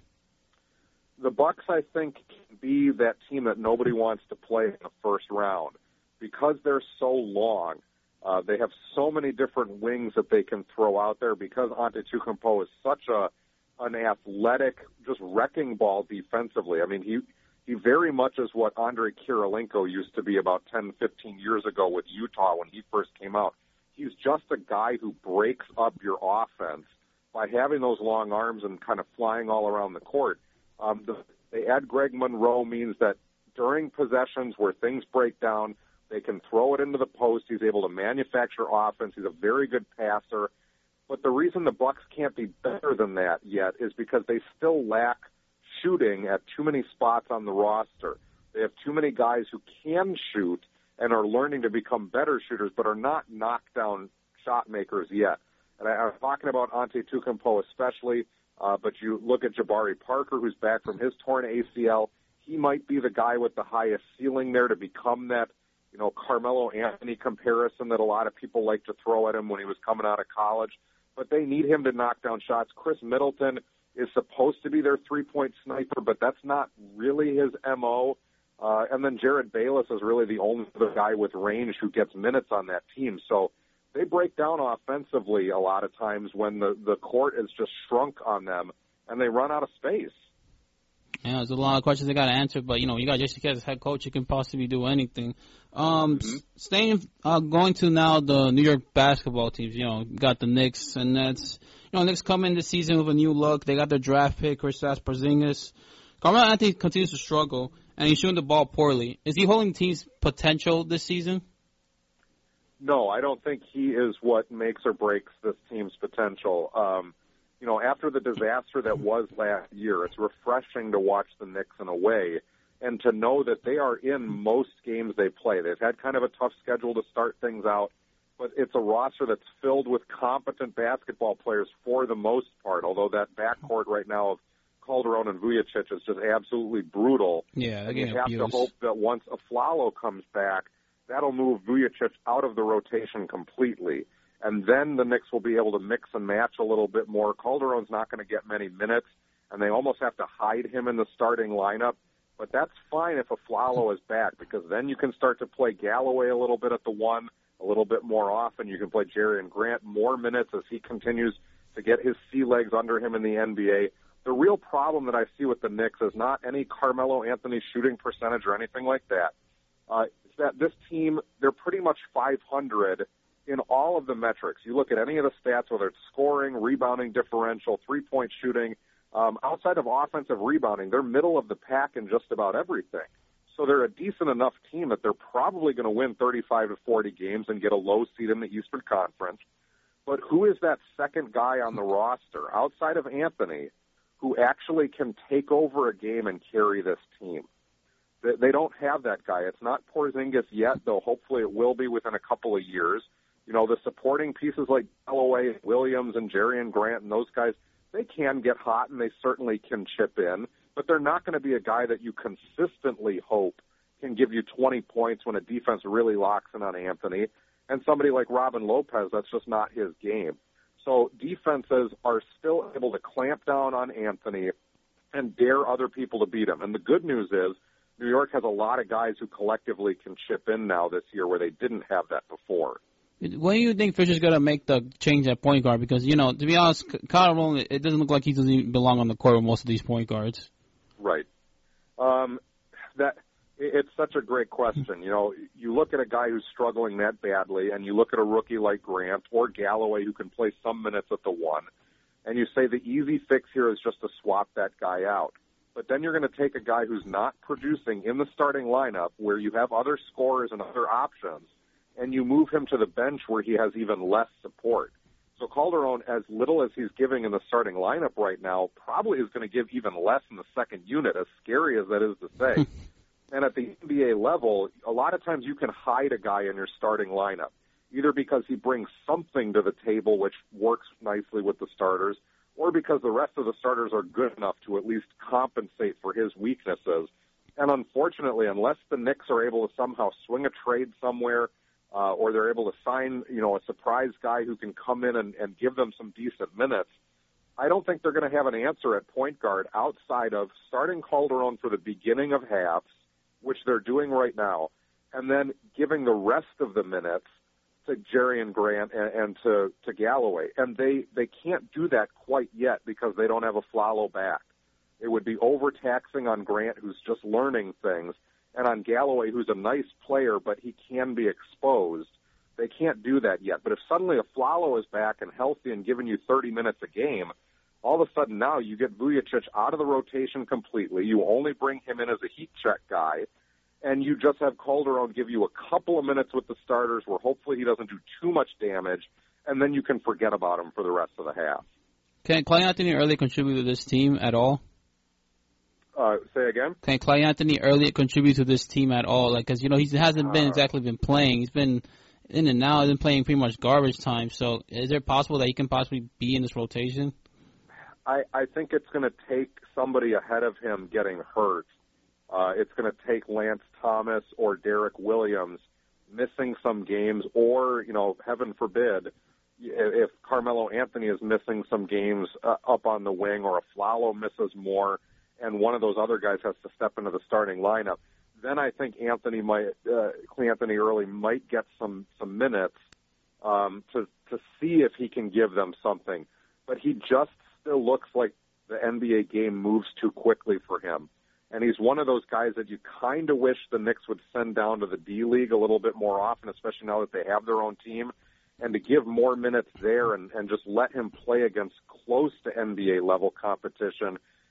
The Bucks, I think, can be that team that nobody wants to play in the first round because they're so long. They have so many different wings that they can throw out there because Antetokounmpo is such an athletic, just wrecking ball defensively. I mean, he very much is what Andrei Kirilenko used to be about 10, 15 years ago with Utah when he first came out. He's just a guy who breaks up your offense by having those long arms and kind of flying all around the court. They add Greg Monroe means that during possessions where things break down, they can throw it into the post. He's able to manufacture offense. He's a very good passer. But the reason the Bucks can't be better than that yet is because they still lack shooting at too many spots on the roster. They have too many guys who can shoot and are learning to become better shooters, but are not knockdown shot makers yet. And I'm talking about Antetokounmpo especially, but you look at Jabari Parker, who's back from his torn ACL. He might be the guy with the highest ceiling there to become that, Carmelo Anthony comparison that a lot of people like to throw at him when he was coming out of college. But they need him to knock down shots. Chris Middleton is supposed to be their three-point sniper, but that's not really his M.O. And then Jared Bayless is really the only other guy with range who gets minutes on that team. So they break down offensively a lot of times when the court is just shrunk on them and they run out of space. Yeah, there's a lot of questions they got to answer, but, you got Jason Kidd as head coach. You can possibly do anything. Going to now the New York basketball teams. Got the Knicks and Nets. Knicks come in this season with a new look. They got their draft pick, Kristaps Porzingis. Carmelo Anthony continues to struggle. and he's shooting the ball poorly. Is he holding team's potential this season? No, I don't think he is what makes or breaks this team's potential. After the disaster that was last year, it's refreshing to watch the Knicks in a way and to know that they are in most games they play. They've had kind of a tough schedule to start things out, but it's a roster that's filled with competent basketball players for the most part, although that backcourt right now of Calderon and Vujacic is just absolutely brutal. Yeah, and you have to hope that once Aflalo comes back, that'll move Vujacic out of the rotation completely. And then the Knicks will be able to mix and match a little bit more. Calderon's not going to get many minutes, and they almost have to hide him in the starting lineup. But that's fine if Aflalo is back, because then you can start to play Galloway a little bit at the one, a little bit more often. You can play Jerian Grant more minutes as he continues to get his sea legs under him in the NBA. The real problem that I see with the Knicks is not any Carmelo Anthony shooting percentage or anything like that. It's that this team, they're pretty much 500 in all of the metrics. You look at any of the stats, whether it's scoring, rebounding differential, three-point shooting, outside of offensive rebounding, they're middle of the pack in just about everything. So they're a decent enough team that they're probably going to win 35 to 40 games and get a low seed in the Eastern Conference. But who is that second guy on the roster outside of Anthony who actually can take over a game and carry this team? They don't have that guy. It's not Porzingis yet, though hopefully it will be within a couple of years. The supporting pieces like Galloway, Williams, and Jerian Grant and those guys, they can get hot and they certainly can chip in, but they're not going to be a guy that you consistently hope can give you 20 points when a defense really locks in on Anthony. And somebody like Robin Lopez, that's just not his game. So defenses are still able to clamp down on Anthony and dare other people to beat him. And the good news is New York has a lot of guys who collectively can chip in now this year where they didn't have that before. When do you think Fisher's going to make the change at point guard? Because, to be honest, Kyle Rowland, it doesn't look like he doesn't even belong on the court with most of these point guards. Right. It's such a great question. You look at a guy who's struggling that badly, and you look at a rookie like Grant or Galloway who can play some minutes at the one, and you say the easy fix here is just to swap that guy out. But then you're going to take a guy who's not producing in the starting lineup where you have other scorers and other options, and you move him to the bench where he has even less support. So Calderon, as little as he's giving in the starting lineup right now, probably is going to give even less in the second unit, as scary as that is to say. And at the NBA level, a lot of times you can hide a guy in your starting lineup, either because he brings something to the table which works nicely with the starters, or because the rest of the starters are good enough to at least compensate for his weaknesses. And unfortunately, unless the Knicks are able to somehow swing a trade somewhere, or they're able to sign, a surprise guy who can come in and give them some decent minutes, I don't think they're going to have an answer at point guard outside of starting Calderon for the beginning of halves, which they're doing right now, and then giving the rest of the minutes to Jerian Grant and to Galloway. And they can't do that quite yet because they don't have Aflalo back. It would be overtaxing on Grant, who's just learning things, and on Galloway, who's a nice player, but he can be exposed. They can't do that yet. But if suddenly Aflalo is back and healthy and giving you 30 minutes a game, all of a sudden now you get Vujacic out of the rotation completely. You only bring him in as a heat check guy, and you just have Calderon give you a couple of minutes with the starters where hopefully he doesn't do too much damage, and then you can forget about him for the rest of the half. Can Clay Anthony early contribute to this team at all? Say again? Can Clay Anthony early contribute to this team at all? Because, he hasn't been playing. He's been in and out. He's been playing pretty much garbage time. So is it possible that he can possibly be in this rotation? I think it's going to take somebody ahead of him getting hurt. It's going to take Lance Thomas or Derek Williams missing some games, or, heaven forbid, if Carmelo Anthony is missing some games up on the wing, or Aflalo misses more, and one of those other guys has to step into the starting lineup, then I think Clay Anthony early might get some minutes to see if he can give them something. But he just still looks like the NBA game moves too quickly for him. And he's one of those guys that you kind of wish the Knicks would send down to the D-League a little bit more often, especially now that they have their own team, and to give more minutes there and just let him play against close to NBA-level competition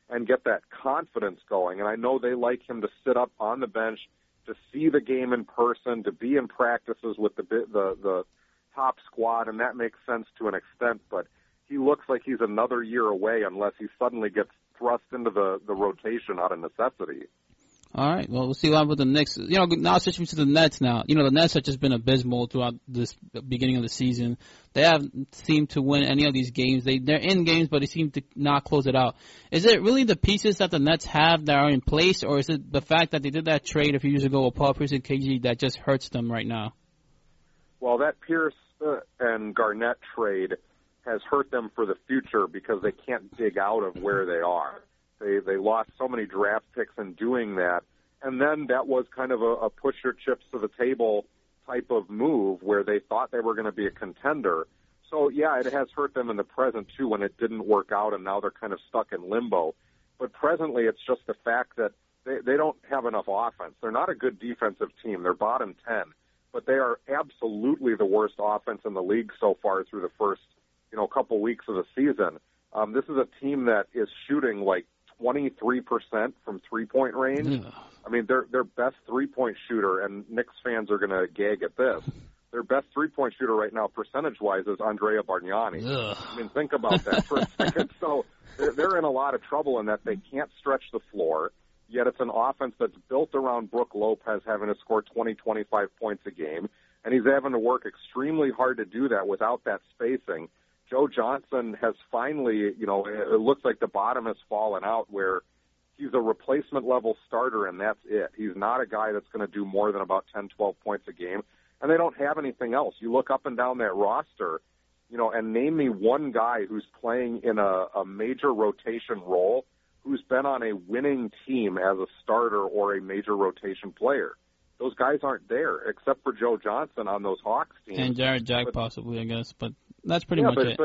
and get that confidence going. And I know they like him to sit up on the bench, to see the game in person, to be in practices with the top squad, and that makes sense to an extent. But he looks like he's another year away unless he suddenly gets thrust into the rotation out of necessity. All right. Well, we'll see what happens with the Knicks. Now switching to the Nets now. The Nets have just been abysmal throughout this beginning of the season. They haven't seemed to win any of these games. They're in games, but they seem to not close it out. Is it really the pieces that the Nets have that are in place, or is it the fact that they did that trade a few years ago with Paul Pierce and KG that just hurts them right now? Well, that Pierce and Garnett trade has hurt them for the future because they can't dig out of where they are. They lost so many draft picks in doing that, and then that was kind of a push your chips to the table type of move where they thought they were going to be a contender. So, yeah, it has hurt them in the present, too, when it didn't work out, and now they're kind of stuck in limbo. But presently, it's just the fact that they don't have enough offense. They're not a good defensive team. They're bottom 10, but they are absolutely the worst offense in the league so far through the first, couple weeks of the season. This is a team that is shooting like 23% from three-point range. Ugh. I mean, their best three-point shooter, and Knicks fans are going to gag at this, their best three-point shooter right now, percentage-wise, is Andrea Bargnani. Ugh. I mean, think about that for a second. So they're in a lot of trouble in that they can't stretch the floor, yet it's an offense that's built around Brook Lopez having to score 20, 25 points a game, and he's having to work extremely hard to do that without that spacing. Joe Johnson has finally, it looks like the bottom has fallen out where he's a replacement-level starter, and that's it. He's not a guy that's going to do more than about 10, 12 points a game, and they don't have anything else. You look up and down that roster, and name me one guy who's playing in a major rotation role who's been on a winning team as a starter or a major rotation player. Those guys aren't there, except for Joe Johnson on those Hawks teams. And Jared Jack possibly, I guess, but that's pretty much it.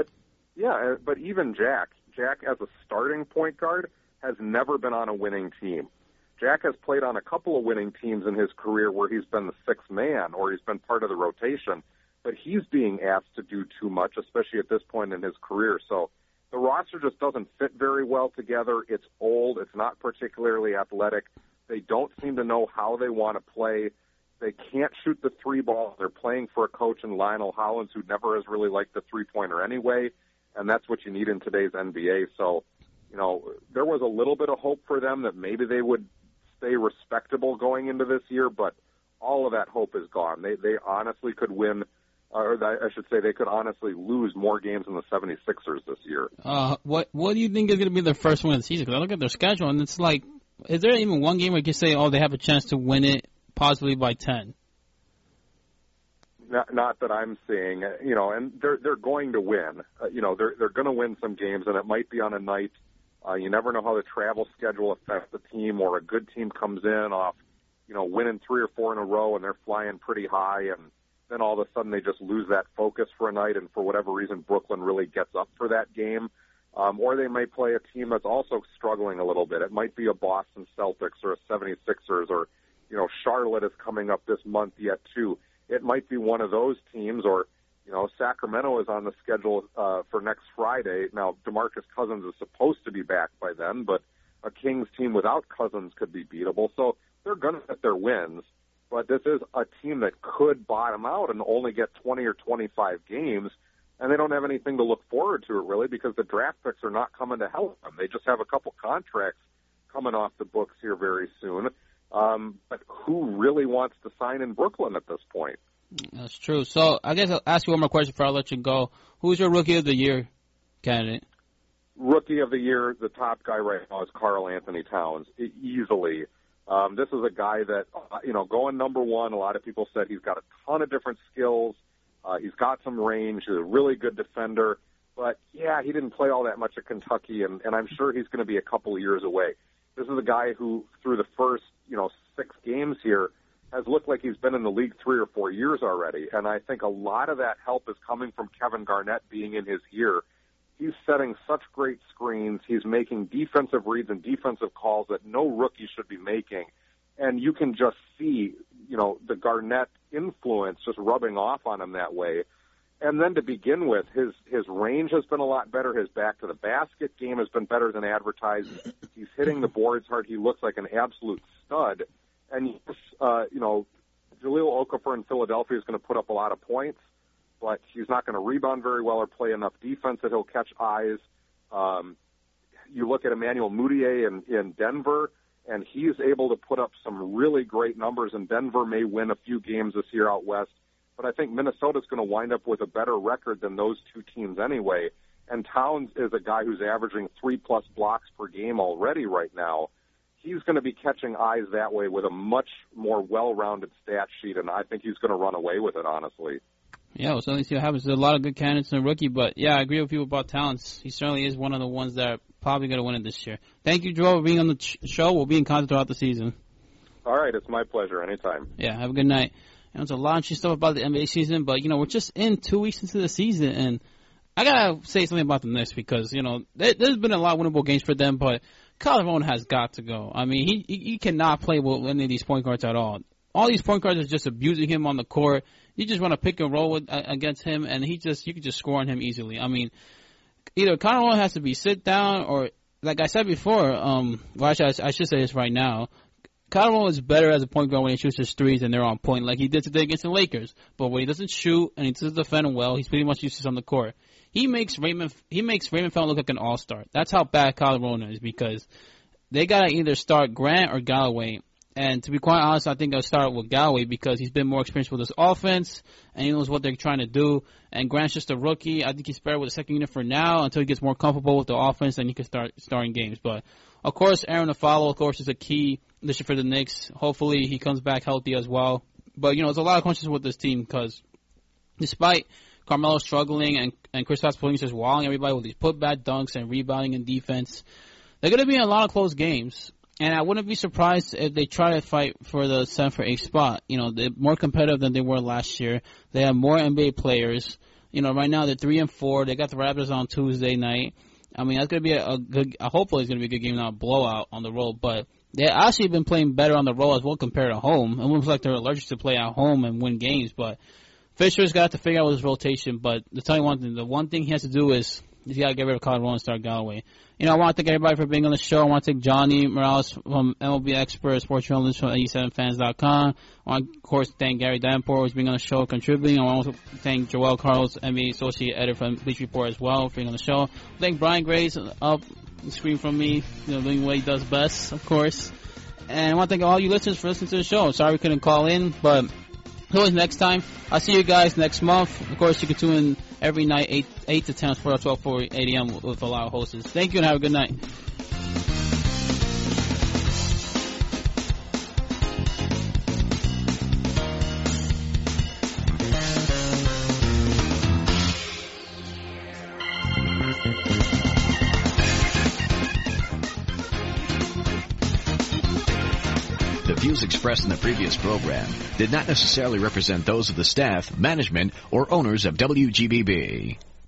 But even Jack as a starting point guard has never been on a winning team. Jack has played on a couple of winning teams in his career where he's been the sixth man or he's been part of the rotation, but he's being asked to do too much, especially at this point in his career. So the roster just doesn't fit very well together. It's old. It's not particularly athletic. They don't seem to know how they want to play. They can't shoot the three ball. They're playing for a coach in Lionel Hollins who never has really liked the three-pointer anyway, and that's what you need in today's NBA. So, there was a little bit of hope for them that maybe they would stay respectable going into this year, but all of that hope is gone. They honestly could win, or I should say they could honestly lose more games than the 76ers this year. What do you think is going to be their first win of the season? Because I look at their schedule, and it's like, is there even one game where you can say, they have a chance to win it possibly by 10? Not that I'm seeing, and they're going to win. They're going to win some games, and it might be on a night. You never know how the travel schedule affects the team, or a good team comes in off, winning 3 or 4 in a row, and they're flying pretty high, and then all of a sudden they just lose that focus for a night, and for whatever reason Brooklyn really gets up for that game. Or they may play a team that's also struggling a little bit. It might be a Boston Celtics or a 76ers, or, Charlotte is coming up this month yet, too. It might be one of those teams, or, Sacramento is on the schedule for next Friday. Now, DeMarcus Cousins is supposed to be back by then, but a Kings team without Cousins could be beatable. So they're going to get their wins, but this is a team that could bottom out and only get 20 or 25 games, and they don't have anything to look forward to it, really, because the draft picks are not coming to help them. They just have a couple contracts coming off the books here very soon. But who really wants to sign in Brooklyn at this point? That's true. So I guess I'll ask you one more question before I let you go. Who's your Rookie of the Year candidate? Rookie of the Year, the top guy right now is Karl Anthony Towns, easily. This is a guy that, going number one, a lot of people said he's got a ton of different skills. He's got some range. He's a really good defender. But, yeah, he didn't play all that much at Kentucky, and I'm sure he's going to be a couple of years away. This is a guy who, through the first, 6 games here, has looked like he's been in the league 3 or 4 years already. And I think a lot of that help is coming from Kevin Garnett being in his ear. He's setting such great screens. He's making defensive reads and defensive calls that no rookie should be making. And you can just see, the Garnett influence just rubbing off on him that way. And then to begin with, his range has been a lot better. His back-to-the-basket game has been better than advertised. He's hitting the boards hard. He looks like an absolute stud. And, Jahlil Okafor in Philadelphia is going to put up a lot of points, but he's not going to rebound very well or play enough defense that he'll catch eyes. You look at Emmanuel Mudiay in Denver, and he's able to put up some really great numbers, and Denver may win a few games this year out west. But I think Minnesota's going to wind up with a better record than those two teams anyway. And Towns is a guy who's averaging 3+ blocks per game already right now. He's going to be catching eyes that way with a much more well-rounded stat sheet, and I think he's going to run away with it, honestly. Yeah, we'll certainly see what happens. There's a lot of good candidates in the rookie, but, yeah, I agree with you about Towns. He certainly is one of the ones that are probably going to win it this year. Thank you, Joel, for being on the show. We'll be in contact throughout the season. All right, it's my pleasure. Anytime. Yeah, have a good night. There's a lot of interesting stuff about the NBA season, but, we're just in 2 weeks into the season, and I got to say something about the Knicks because, there's been a lot of winnable games for them, but Calderon has got to go. I mean, he cannot play with any of these point guards at all. All these point guards are just abusing him on the court. You just want to pick and roll against him, and you can just score on him easily. I mean, either Calderon has to be sit down or, like I said before, I should say this right now, Calderon is better as a point guard when he shoots his threes and they're on point, like he did today against the Lakers. But when he doesn't shoot and he doesn't defend well, he's pretty much useless on the court. He makes Raymond Felton look like an all-star. That's how bad Calderon is because they got to either start Grant or Galloway. And to be quite honest, I think I'll start with Galloway because he's been more experienced with his offense and he knows what they're trying to do. And Grant's just a rookie. I think he's better with the second unit for now until he gets more comfortable with the offense and he can start starting games. But, of course, Aaron Aflalo, of course, is a key addition for the Knicks. Hopefully he comes back healthy as well. But, there's a lot of questions with this team because despite Carmelo struggling and Kristaps Porzingis just wowing everybody with these putback dunks and rebounding and defense, they're going to be in a lot of close games. And I wouldn't be surprised if they try to fight for the 7th or 8th spot. They're more competitive than they were last year. They have more NBA players. Right now they're 3-4. They got the Raptors on Tuesday night. I mean, that's going to be a good, hopefully it's going to be a good game, not a blowout on the road. But they actually been playing better on the road as well compared to home. It looks like they're allergic to play at home and win games. But Fisher's got to figure out his rotation. But to tell you one thing, the one thing he has to do is he's got to get rid of Calderon and start Galloway. I want to thank everybody for being on the show. I want to thank Johnny Morales from MLB Expert, sports journalist from 87fans.com. I want to, of course, thank Gary Davenport who's being on the show, contributing. I want to thank Joel Carlos, NBA associate editor from Bleach Report as well, for being on the show. Thank Brian Grace up the screen from me, doing what he does best, of course. And I want to thank all you listeners for listening to the show. Sorry we couldn't call in, but until next time, I'll see you guys next month. Of course, you can tune in every night, 8 to 10, or 12:40, 8 a.m. with a lot of hosts. Thank you and have a good night. The views expressed in the previous program did not necessarily represent those of the staff, management, or owners of WGBB.